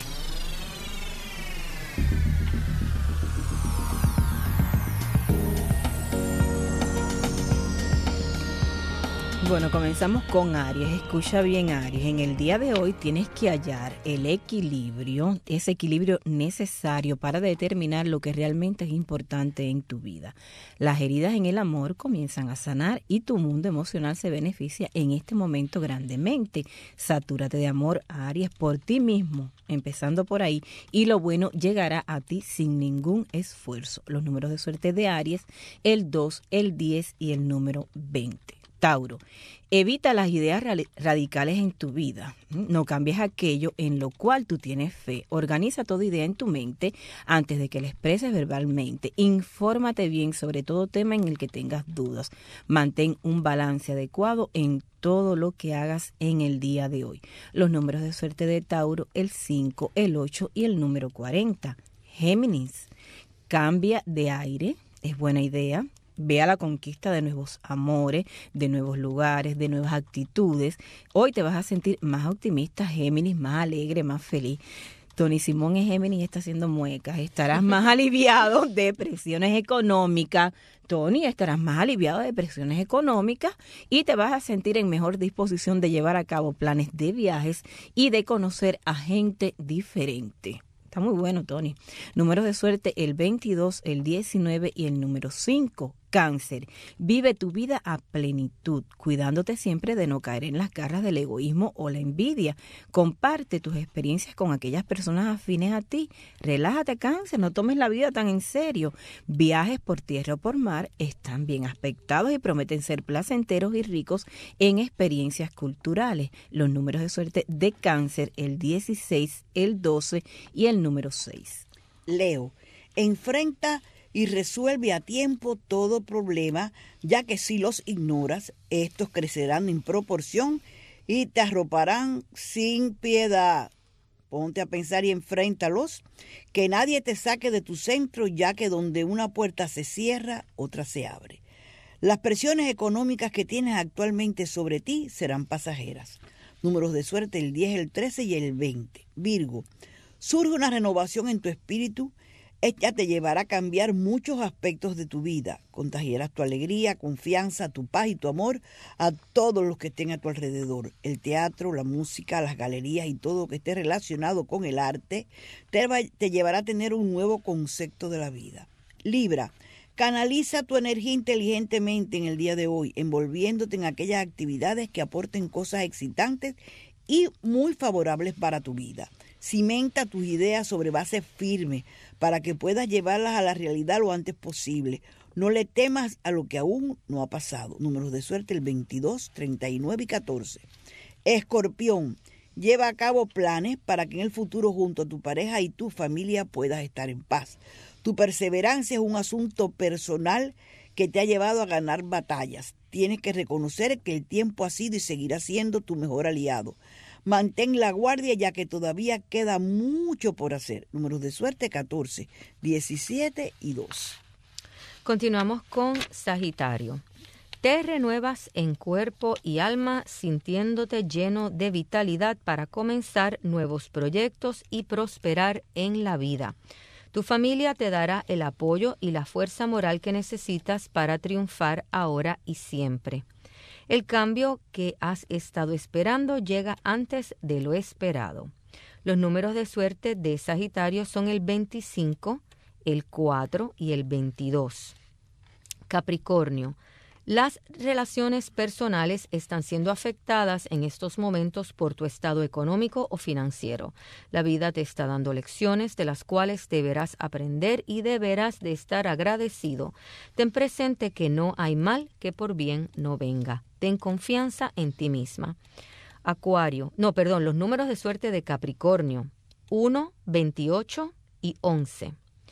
S11: Bueno, comenzamos con Aries. Escucha bien, Aries. En el día de hoy tienes que hallar el equilibrio, ese equilibrio necesario para determinar lo que realmente es importante en tu vida. Las heridas en el amor comienzan a sanar y tu mundo emocional se beneficia en este momento grandemente. Satúrate de amor, Aries, por ti mismo, empezando por ahí, y lo bueno llegará a ti sin ningún esfuerzo. Los números de suerte de Aries, el dos, el diez y el número veinte. Tauro, evita las ideas radicales en tu vida. No cambies aquello en lo cual tú tienes fe. Organiza toda idea en tu mente antes de que la expreses verbalmente. Infórmate bien sobre todo tema en el que tengas dudas. Mantén un balance adecuado en todo lo que hagas en el día de hoy. Los números de suerte de Tauro, el cinco, el ocho y el número cuarenta. Géminis, cambia de aire, es buena idea. Ve a la conquista de nuevos amores, de nuevos lugares, de nuevas actitudes. Hoy te vas a sentir más optimista, Géminis, más alegre, más feliz. Tony Simón es Géminis y está haciendo muecas. Estarás más aliviado de presiones económicas. Tony, estarás más aliviado de presiones económicas y te vas a sentir en mejor disposición de llevar a cabo planes de viajes y de conocer a gente diferente. Está muy bueno, Tony. Números de suerte, el veintidós, el diecinueve y el número cinco. Cáncer, vive tu vida a plenitud, cuidándote siempre de no caer en las garras del egoísmo o la envidia. Comparte tus experiencias con aquellas personas afines a ti. Relájate, Cáncer, no tomes la vida tan en serio. Viajes por tierra o por mar están bien aspectados y prometen ser placenteros y ricos en experiencias culturales. Los números de suerte de Cáncer, el dieciséis, el doce y el número seis.
S12: Leo, enfrenta y resuelve a tiempo todo problema, ya que si los ignoras, estos crecerán en proporción y te arroparán sin piedad. Ponte a pensar y enfréntalos, que nadie te saque de tu centro, ya que donde una puerta se cierra, otra se abre. Las presiones económicas que tienes actualmente sobre ti serán pasajeras. Números de suerte, el diez, el trece y el veinte. Virgo, surge una renovación en tu espíritu, Ella te llevará a cambiar muchos aspectos de tu vida. Contagiarás tu alegría, confianza, tu paz y tu amor a todos los que estén a tu alrededor. El teatro, la música, las galerías y todo lo que esté relacionado con el arte te, va, te llevará a tener un nuevo concepto de la vida. Libra, canaliza tu energía inteligentemente en el día de hoy, envolviéndote en aquellas actividades que aporten cosas excitantes y muy favorables para tu vida. Cimenta tus ideas sobre bases firmes para que puedas llevarlas a la realidad lo antes posible. No le temas a lo que aún no ha pasado. Números de suerte el veintidós, treinta y nueve y catorce. Escorpión, lleva a cabo planes para que en el futuro junto a tu pareja y tu familia puedas estar en paz. Tu perseverancia es un asunto personal que te ha llevado a ganar batallas. Tienes que reconocer que el tiempo ha sido y seguirá siendo tu mejor aliado. Mantén la guardia ya que todavía queda mucho por hacer. Números de suerte catorce, diecisiete y dos.
S10: Continuamos con Sagitario. Te renuevas en cuerpo y alma sintiéndote lleno de vitalidad para comenzar nuevos proyectos y prosperar en la vida. Tu familia te dará el apoyo y la fuerza moral que necesitas para triunfar ahora y siempre. El cambio que has estado esperando llega antes de lo esperado. Los números de suerte de Sagitario son el veinticinco, el cuatro y el veintidós. Capricornio. Las relaciones personales están siendo afectadas en estos momentos por tu estado económico o financiero. La vida te está dando lecciones de las cuales deberás aprender y deberás de estar agradecido. Ten presente que no hay mal que por bien no venga. Ten confianza en ti misma. Acuario, no, perdón, los números de suerte de Capricornio, uno, veintiocho y once.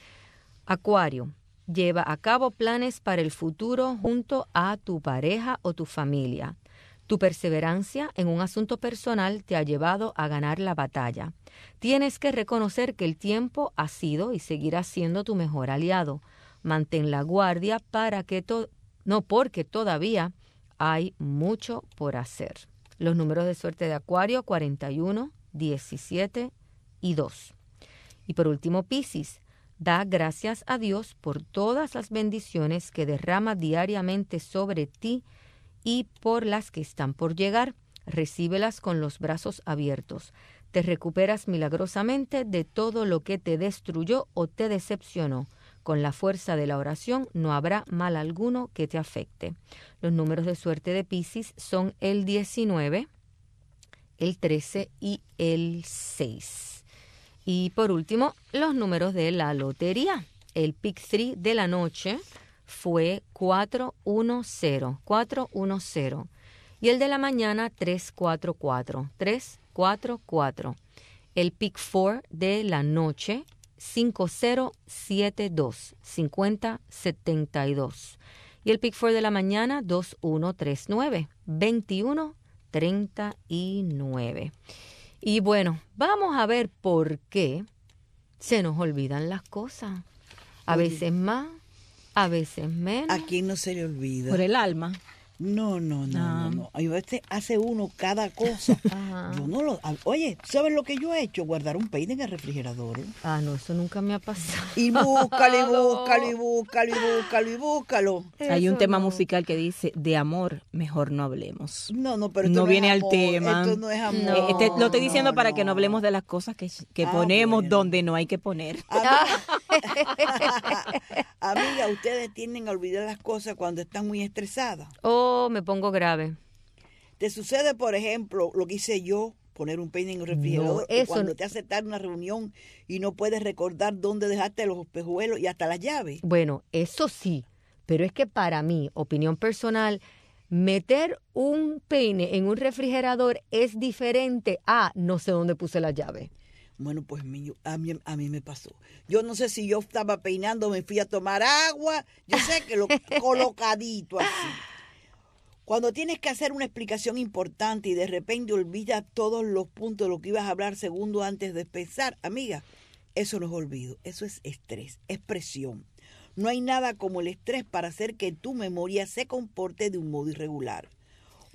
S10: Acuario. Lleva a cabo planes para el futuro junto a tu pareja o tu familia. Tu perseverancia en un asunto personal te ha llevado a ganar la batalla. Tienes que reconocer que el tiempo ha sido y seguirá siendo tu mejor aliado. Mantén la guardia para que to- no porque todavía hay mucho por hacer. Los números de suerte de Acuario, cuarenta y uno, diecisiete y dos. Y por último, Piscis. Da gracias a Dios por todas las bendiciones que derrama diariamente sobre ti y por las que están por llegar. Recíbelas con los brazos abiertos. Te recuperas milagrosamente de todo lo que te destruyó o te decepcionó. Con la fuerza de la oración no habrá mal alguno que te afecte. Los números de suerte de Piscis son el diecinueve, el trece y el seis. Y por último, los números de la lotería. El pick tres de la noche fue cuatro uno cero, cuatro uno cero. Y el de la mañana tres cuatro cuatro, tres cuatro cuatro. El pick cuatro de la noche cinco cero siete dos, cinco cero siete dos. Y el pick cuatro de la mañana dos uno tres nueve, veintiuno treinta y nueve. Y bueno, vamos a ver por qué se nos olvidan las cosas. A
S12: Oye,
S10: veces más, a veces menos.
S12: ¿A quién no se le olvida?
S11: Por el alma.
S12: No, no, no,
S11: Ah.
S12: no, no. A veces hace uno cada cosa. Yo no lo... Oye, ¿sabes lo que yo he hecho? Guardar un peine en el refrigerador.
S10: Ah, no, eso nunca me ha pasado.
S12: Y búscalo, y búscalo, y búscalo, y búscalo, y búscalo.
S11: Hay un
S12: Eso
S11: tema
S12: no.
S11: musical que dice, de amor, mejor no hablemos.
S12: No, no, pero esto
S11: no
S12: no
S11: viene
S12: es
S11: al
S12: amor,
S11: tema.
S12: esto no es amor.
S11: Eh, este- lo estoy diciendo
S12: No,
S11: para que no
S12: no.
S11: hablemos de las cosas que, que
S12: Ah,
S11: ponemos
S12: bueno.
S11: donde no hay que poner.
S12: Amiga, ustedes tienden a olvidar las cosas cuando están muy estresadas.
S10: Oh, me pongo grave.
S12: ¿Te sucede, por ejemplo, lo que hice yo, poner un peine en el refrigerador,
S10: No,
S12: o
S10: eso
S12: cuando
S10: no-
S12: te hace estar en una reunión y no puedes recordar dónde dejaste los espejuelos y hasta las llaves?
S10: Bueno, eso sí, pero es que para mí, opinión personal, meter un peine en un refrigerador es diferente a no sé dónde puse la llave.
S12: Bueno, pues mi- a mí, a mí me pasó. Yo no sé si yo estaba peinando, me fui a tomar agua, yo sé que lo colocadito así. Cuando tienes que hacer una explicación importante y de repente olvidas todos los puntos de lo que ibas a hablar segundos antes de empezar, amiga, eso no es olvido, eso es estrés, es presión. No hay nada como el estrés para hacer que tu memoria se comporte de un modo irregular.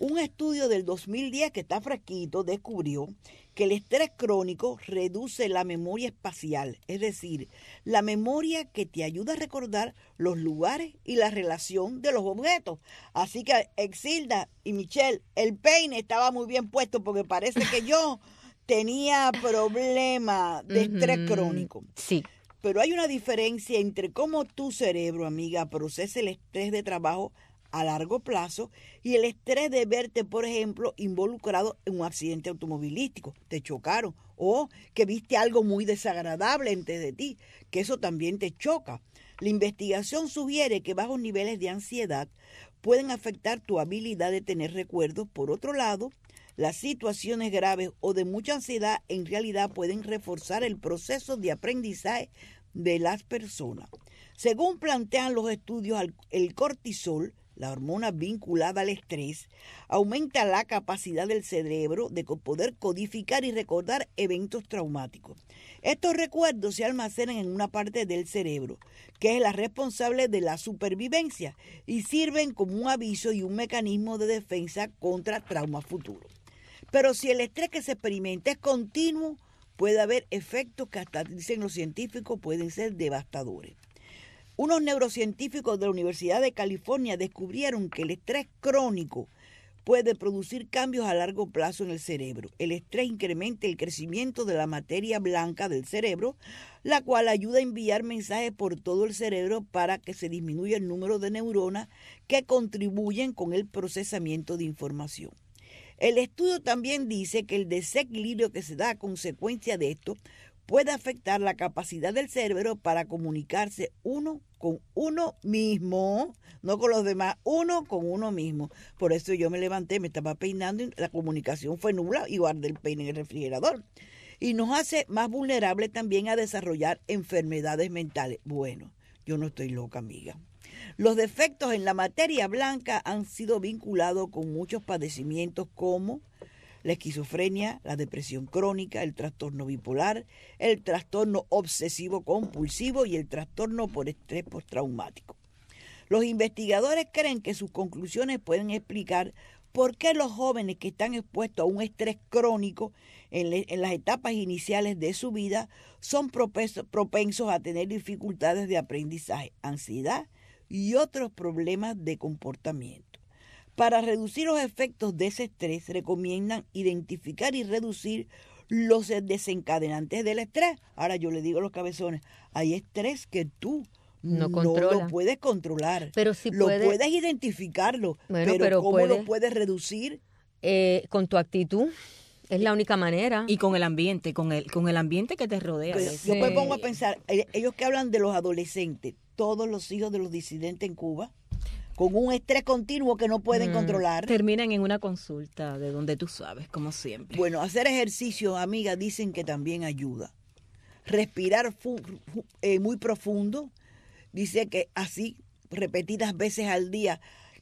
S12: Un estudio del dos mil diez que está fresquito descubrió que el estrés crónico reduce la memoria espacial, es decir, la memoria que te ayuda a recordar los lugares y la relación de los objetos. Así que, Exilda y Michelle, el peine estaba muy bien puesto porque parece que yo tenía problema de estrés uh-huh. crónico.
S10: Sí.
S12: Pero hay una diferencia entre cómo tu cerebro, amiga, procesa el estrés de trabajo a largo plazo y el estrés de verte, por ejemplo, involucrado en un accidente automovilístico, te chocaron, o que viste algo muy desagradable antes de ti, que eso también te choca. La investigación sugiere que bajos niveles de ansiedad pueden afectar tu habilidad de tener recuerdos. Por otro lado, las situaciones graves o de mucha ansiedad en realidad pueden reforzar el proceso de aprendizaje de las personas. Según plantean los estudios, el cortisol, la hormona vinculada al estrés, aumenta la capacidad del cerebro de poder codificar y recordar eventos traumáticos. Estos recuerdos se almacenan en una parte del cerebro, que es la responsable de la supervivencia, y sirven como un aviso y un mecanismo de defensa contra traumas futuros. Pero si el estrés que se experimenta es continuo, puede haber efectos que hasta, dicen los científicos, pueden ser devastadores. Unos neurocientíficos de la Universidad de California descubrieron que el estrés crónico puede producir cambios a largo plazo en el cerebro. El estrés incrementa el crecimiento de la materia blanca del cerebro, la cual ayuda a enviar mensajes por todo el cerebro para que se disminuya el número de neuronas que contribuyen con el procesamiento de información. El estudio también dice que el desequilibrio que se da a consecuencia de esto puede afectar la capacidad del cerebro para comunicarse uno con uno mismo, no con los demás, uno con uno mismo. Por eso yo me levanté, me estaba peinando y la comunicación fue nula y guardé el peine en el refrigerador. Y nos hace más vulnerables también a desarrollar enfermedades mentales. Bueno, yo no estoy loca, amiga. Los defectos en la materia blanca han sido vinculados con muchos padecimientos como la esquizofrenia, la depresión crónica, el trastorno bipolar, el trastorno obsesivo-compulsivo y el trastorno por estrés postraumático. Los investigadores creen que sus conclusiones pueden explicar por qué los jóvenes que están expuestos a un estrés crónico en, le, en las etapas iniciales de su vida son propensos, propensos a tener dificultades de aprendizaje, ansiedad y otros problemas de comportamiento. Para reducir los efectos de ese estrés, recomiendan identificar y reducir los desencadenantes del estrés. Ahora yo le digo a los cabezones, hay estrés que tú no, no lo puedes controlar.
S10: Pero si
S12: lo
S10: puede...
S12: puedes identificarlo,
S10: bueno,
S12: pero,
S10: pero
S12: ¿cómo
S10: puede...
S12: lo puedes reducir?
S10: Eh, con tu actitud. Es la única manera.
S11: Y con el ambiente, con el, con el ambiente que te rodea.
S12: Pero
S11: sí.
S12: Yo me pongo a pensar, ellos que hablan de los adolescentes, todos los hijos de los disidentes en Cuba, con un estrés continuo que no pueden mm, controlar.
S11: Terminan en una consulta de donde tú sabes, como siempre.
S12: Bueno, hacer ejercicio, amiga, dicen que también ayuda. Respirar fu, fu, eh, muy profundo, dice que así, repetidas veces al día,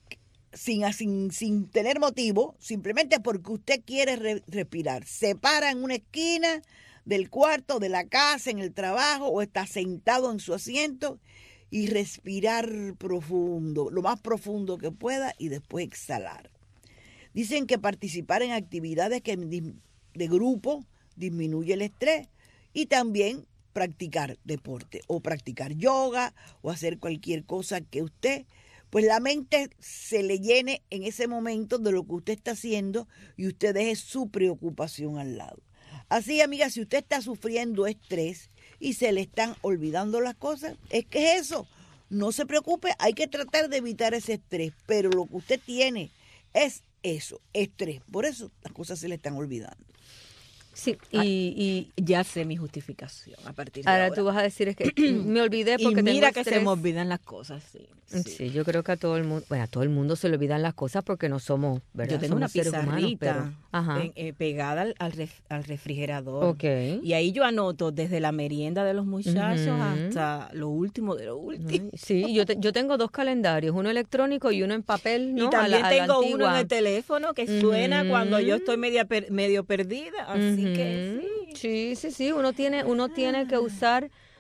S12: sin, sin, sin tener motivo, simplemente porque usted quiere re, respirar. Se para en una esquina del cuarto, de la casa, en el trabajo, o está sentado en su asiento y respirar profundo, lo más profundo que pueda, y después exhalar. Dicen que participar en actividades que de grupo disminuye el estrés, y también practicar deporte o practicar yoga o hacer cualquier cosa que usted, pues la mente se le llene en ese momento de lo que usted está haciendo y usted deje su preocupación al lado. Así, amiga, si usted está sufriendo estrés y se le están olvidando las cosas, es que es eso. No se preocupe, hay que tratar de evitar ese estrés, pero lo que usted tiene es eso, estrés. Por eso las cosas se le están olvidando.
S11: Sí, y, y ya sé mi justificación a partir de
S10: ahora.
S11: ahora.
S10: Tú vas a decir es que me olvidé porque
S11: y mira
S10: tengo
S11: que
S10: estrés.
S11: Se me olvidan las cosas, sí, sí.
S10: Sí, yo creo que a todo el mundo, bueno, a todo el mundo se le olvidan las cosas porque no somos, ¿verdad?
S11: Yo tengo
S10: somos
S11: una pizarrita
S10: humanos, pero, ajá.
S11: En, eh, pegada al, al, ref, al refrigerador.
S10: Okay.
S11: Y ahí yo anoto desde la merienda de los muchachos uh-huh. hasta lo último de lo último.
S10: Sí, yo te, yo tengo dos calendarios, uno electrónico y uno en papel, ¿no?
S11: Y también
S10: a la,
S11: tengo
S10: a la
S11: uno en el teléfono que uh-huh. suena cuando yo estoy media per, medio perdida, así uh-huh. que sí.
S10: Sí, sí, sí, uno tiene, uno tiene que usar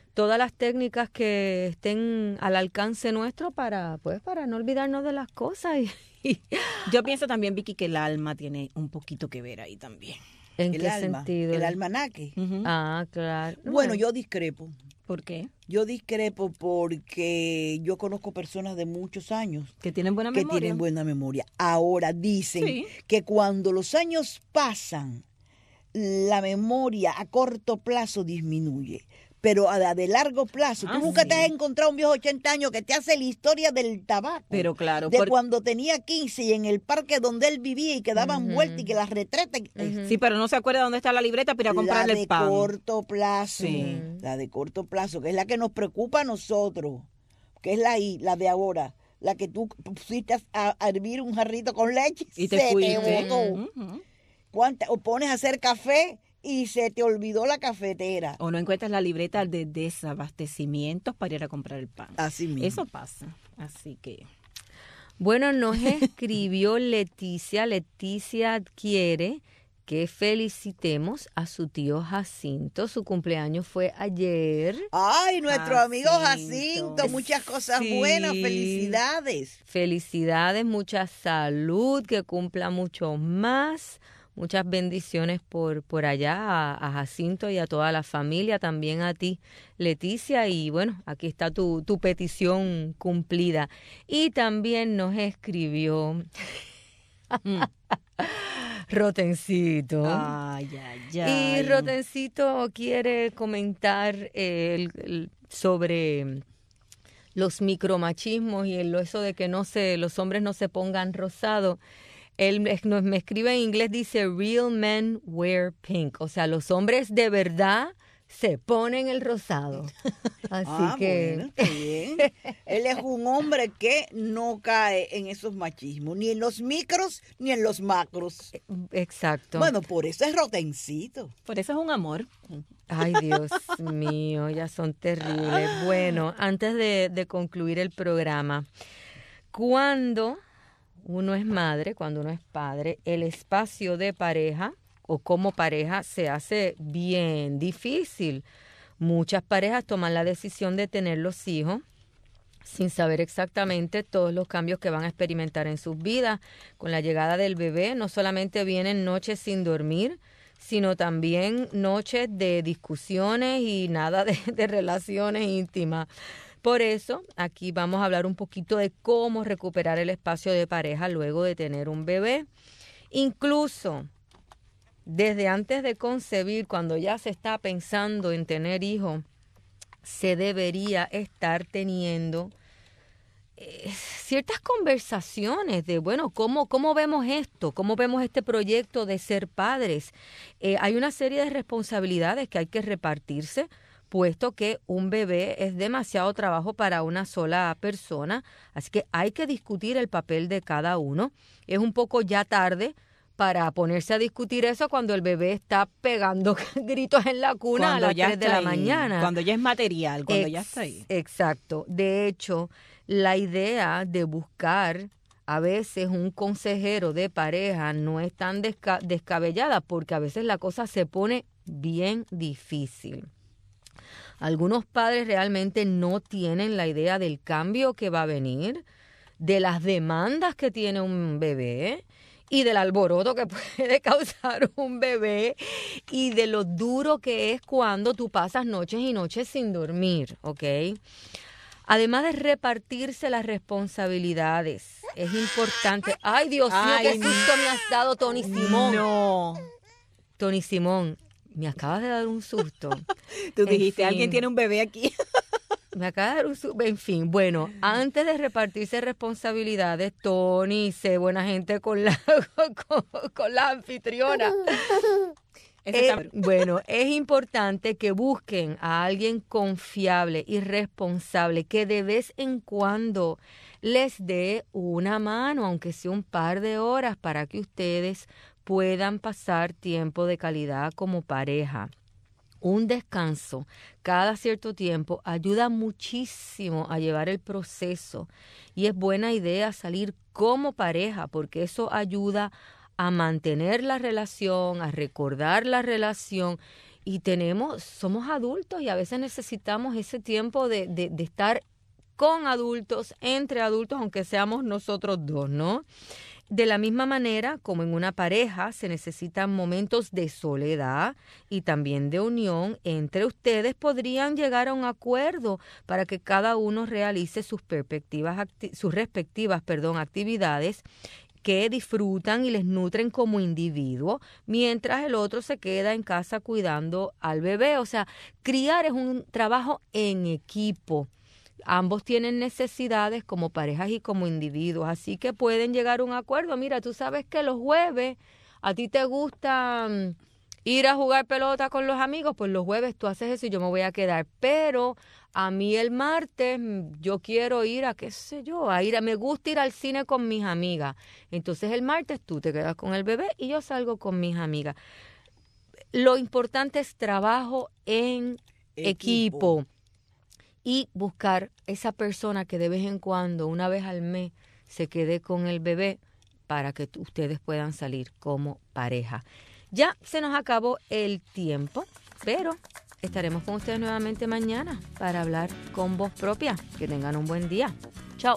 S10: todas las técnicas que estén al alcance nuestro para, pues, para no olvidarnos de las cosas. Y,
S11: yo pienso también, Vicky, que el alma tiene un poquito que ver ahí también.
S10: ¿En
S12: el
S10: qué
S12: alma,
S10: sentido?
S12: El almanaque.
S10: Uh-huh. Ah, claro.
S12: Bueno, yo discrepo.
S11: ¿Por qué?
S12: Yo discrepo porque yo conozco personas de muchos años
S11: que tienen buena
S12: que
S11: memoria.
S12: tienen buena memoria. Ahora dicen sí. que cuando los años pasan, la memoria a corto plazo disminuye. Pero a de largo plazo, ah, tú nunca sí. te has encontrado un viejo de ochenta años que te hace la historia del tabaco.
S11: Pero claro.
S12: De
S11: por...
S12: cuando tenía quince y en el parque donde él vivía y que daban uh-huh. vueltas y que las retretas.
S11: Uh-huh. Sí, pero no se acuerda dónde está la libreta para ir a comprarle el pan.
S12: La de corto plazo.
S11: Sí.
S12: La de corto plazo, que es la que nos preocupa a nosotros. Que es la, la de ahora. La que tú pusiste a, a hervir un jarrito con leche
S11: y te
S12: se
S11: fuiste.
S12: te botó.
S11: Uh-huh.
S12: ¿Cuánta, o pones a hacer café y se te olvidó la cafetera.
S11: O no encuentras la libreta de desabastecimientos para ir a comprar el pan.
S12: Así mismo.
S11: Eso pasa. Así que...
S10: Bueno, nos escribió Leticia. Leticia quiere que felicitemos a su tío Jacinto. Su cumpleaños fue ayer.
S12: Ay, nuestro Jacinto. amigo Jacinto. Muchas cosas sí. buenas. Felicidades.
S10: Felicidades, mucha salud, que cumpla mucho más. Muchas bendiciones por, por allá a, a Jacinto y a toda la familia, también a ti, Leticia. Y bueno, aquí está tu, tu petición cumplida. Y también nos escribió Rotencito.
S11: Ay, ay, ay.
S10: Y Rotencito quiere comentar eh, el, el, sobre los micromachismos y el, eso de que no se, los hombres no se pongan rosado. Él me escribe en inglés, dice, real men wear pink. O sea, los hombres de verdad se ponen el rosado. Así
S12: ah,
S10: que...
S12: bueno, está bien. Él es un hombre que no cae en esos machismos, ni en los micros, ni en los macros.
S10: Exacto.
S12: Bueno, por eso es Rotencito.
S11: Por eso es un amor.
S10: Ay, Dios mío, ya son terribles. Bueno, antes de, de concluir el programa, cuando... uno es madre, cuando uno es padre, el espacio de pareja o como pareja se hace bien difícil. Muchas parejas toman la decisión de tener los hijos sin saber exactamente todos los cambios que van a experimentar en sus vidas. Con la llegada del bebé no solamente vienen noches sin dormir, sino también noches de discusiones y nada de, de relaciones íntimas. Por eso, aquí vamos a hablar un poquito de cómo recuperar el espacio de pareja luego de tener un bebé. Incluso, desde antes de concebir, cuando ya se está pensando en tener hijos, se debería estar teniendo eh, ciertas conversaciones de, bueno, ¿cómo, cómo vemos esto? ¿Cómo vemos este proyecto de ser padres? Eh, hay una serie de responsabilidades que hay que repartirse, puesto que un bebé es demasiado trabajo para una sola persona, así que hay que discutir el papel de cada uno. Es un poco ya tarde para ponerse a discutir eso cuando el bebé está pegando gritos en la cuna cuando a las tres de la ahí. mañana.
S11: Cuando ya es material, cuando Ex- ya está ahí.
S10: Exacto. De hecho, la idea de buscar a veces un consejero de pareja no es tan desca- descabellada porque a veces la cosa se pone bien difícil. Algunos padres realmente no tienen la idea del cambio que va a venir, de las demandas que tiene un bebé y del alboroto que puede causar un bebé y de lo duro que es cuando tú pasas noches y noches sin dormir, ¿ok? Además de repartirse las responsabilidades, es importante... ¡Ay, Dios mío,
S11: Ay,
S10: qué susto me has dado, Tony Simón!
S11: No.
S10: Tony Simón, me acabas de dar un susto.
S11: Tú dijiste, alguien tiene un bebé aquí.
S10: Me acaba de dar un susto. En fin, bueno, antes de repartirse responsabilidades, Tony, sé buena gente con la, con, con la anfitriona. Eh, bueno, es importante que busquen a alguien confiable y responsable que de vez en cuando les dé una mano, aunque sea un par de horas, para que ustedes puedan pasar tiempo de calidad como pareja. Un descanso cada cierto tiempo ayuda muchísimo a llevar el proceso y es buena idea salir como pareja porque eso ayuda a mantener la relación, a recordar la relación y tenemos, somos adultos y a veces necesitamos ese tiempo de, de, de estar con adultos, entre adultos, aunque seamos nosotros dos, ¿no? De la misma manera, como en una pareja, se necesitan momentos de soledad y también de unión entre ustedes, podrían llegar a un acuerdo para que cada uno realice sus perspectivas, acti- sus respectivas, perdón, actividades que disfrutan y les nutren como individuo, mientras el otro se queda en casa cuidando al bebé. O sea, criar es un trabajo en equipo. Ambos tienen necesidades como parejas y como individuos, así que pueden llegar a un acuerdo. Mira, tú sabes que los jueves a ti te gusta um, ir a jugar pelota con los amigos, pues los jueves tú haces eso y yo me voy a quedar. Pero a mí el martes yo quiero ir a, qué sé yo, a ir a, me gusta ir al cine con mis amigas. Entonces el martes tú te quedas con el bebé y yo salgo con mis amigas. Lo importante es trabajo en equipo. equipo. Y buscar esa persona que de vez en cuando, una vez al mes, se quede con el bebé para que t- ustedes puedan salir como pareja. Ya se nos acabó el tiempo, pero estaremos con ustedes nuevamente mañana para hablar con voz propia. Que tengan un buen día. Chao.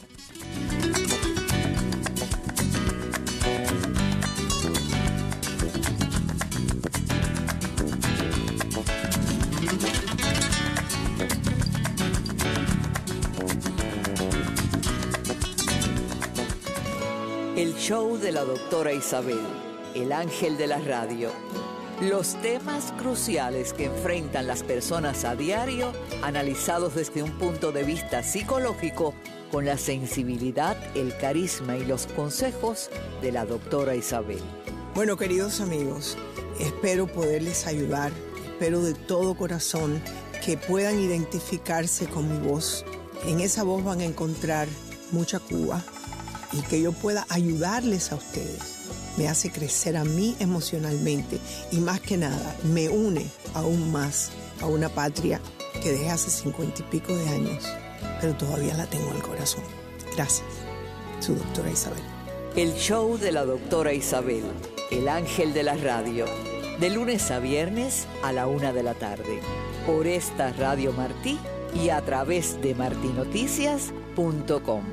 S6: El show de la doctora Isabel, el ángel de la radio. Los temas cruciales que enfrentan las personas a diario, analizados desde un punto de vista psicológico, con la sensibilidad, el carisma y los consejos de la doctora Isabel.
S7: Bueno, queridos amigos, espero poderles ayudar, espero de todo corazón que puedan identificarse con mi voz. En esa voz van a encontrar mucha Cuba, y que yo pueda ayudarles a ustedes. Me hace crecer a mí emocionalmente y más que nada me une aún más a una patria que dejé hace cincuenta y pico de años, pero todavía la tengo en el corazón. Gracias, su doctora Isabel.
S6: El show de la doctora Isabel, el ángel de la radio, de lunes a viernes a la una de la tarde, por esta Radio Martí y a través de marti noticias punto com.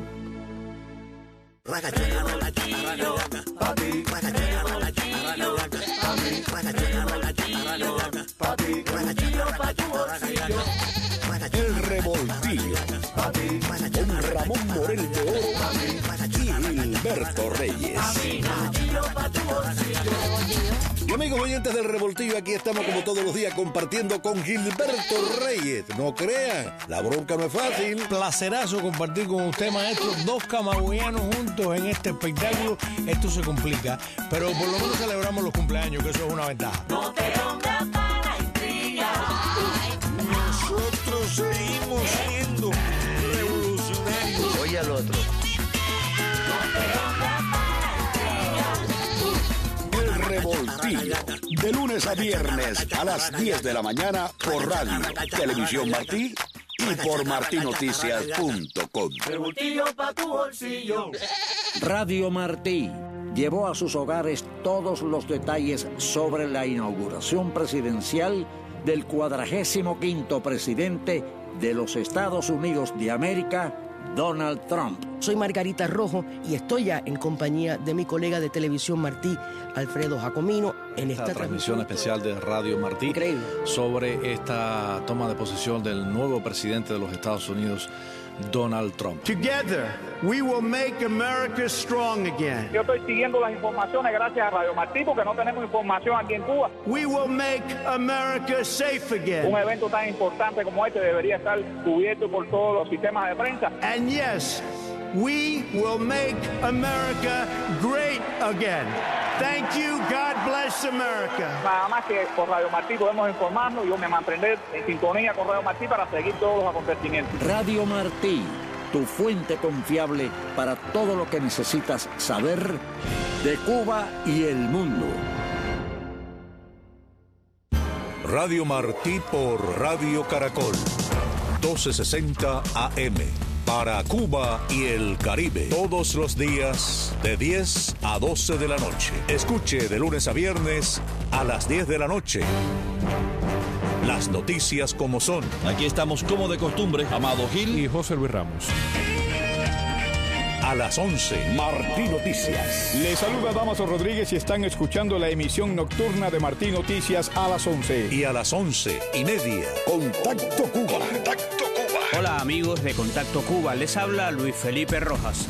S1: El Revoltillo con Ramón Morel de Oro y Gilberto Reyes. Y amigos oyentes del Revoltillo, aquí estamos como todos los días compartiendo con Gilberto Reyes. No crean, la bronca no es fácil.
S13: Placerazo compartir con usted, maestro, dos camagüeyanos juntos en este espectáculo. Esto se complica, pero por lo menos celebramos los cumpleaños, que eso es una ventaja.
S15: No te pongas para intrigar.
S1: Nosotros seguimos siendo revolucionarios.
S14: Oye al otro.
S1: El Revoltillo, de lunes a viernes a las diez de la mañana por Radio, Televisión Martí y por marti noticias punto com.
S15: Revoltillo pa' tu bolsillo.
S2: Radio Martí llevó a sus hogares todos los detalles sobre la inauguración presidencial del cuadragésimo quinto presidente de los Estados Unidos de América, Donald Trump.
S23: Soy Margarita Rojo y estoy ya en compañía de mi colega de Televisión Martí, Alfredo Jacomino, en esta,
S24: esta transmisión especial de Radio Martí.
S23: Increíble.
S24: Sobre esta toma de posesión del nuevo presidente de los Estados Unidos, Donald Trump.
S25: Together, we will make America strong again.
S26: Yo estoy siguiendo las informaciones gracias a Radio Martí porque no tenemos información aquí en Cuba.
S25: We will make America safe again.
S26: Un evento tan importante como este debería estar cubierto por todos los sistemas de prensa.
S25: And yes, we will make America great again. Thank you. God bless America.
S26: Nada más que por Radio Martí podemos informarnos y yo me mantendré en sintonía con Radio Martí para seguir todos los acontecimientos.
S2: Radio Martí, tu fuente confiable para todo lo que necesitas saber de Cuba y el mundo.
S1: Radio Martí por Radio Caracol, doce sesenta A M. Para Cuba y el Caribe, todos los días de diez a doce de la noche. Escuche de lunes a viernes a las diez de la noche. Las noticias como son.
S21: Aquí estamos como de costumbre, Amado Gil
S20: y José Luis Ramos.
S1: A las once, Martí Noticias.
S5: Les saluda Damaso Rodríguez y están escuchando la emisión nocturna de Martí Noticias a las once.
S1: Y a las once y media, Contacto Cuba. Contacto Cuba.
S8: Hola amigos de Contacto Cuba, les habla Luis Felipe Rojas.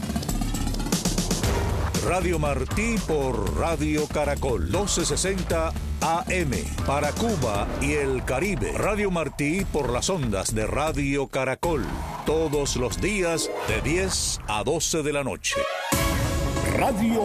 S1: Radio Martí por Radio Caracol, doce sesenta A M, para Cuba y el Caribe. Radio Martí por las ondas de Radio Caracol, todos los días de diez a doce de la noche. Radio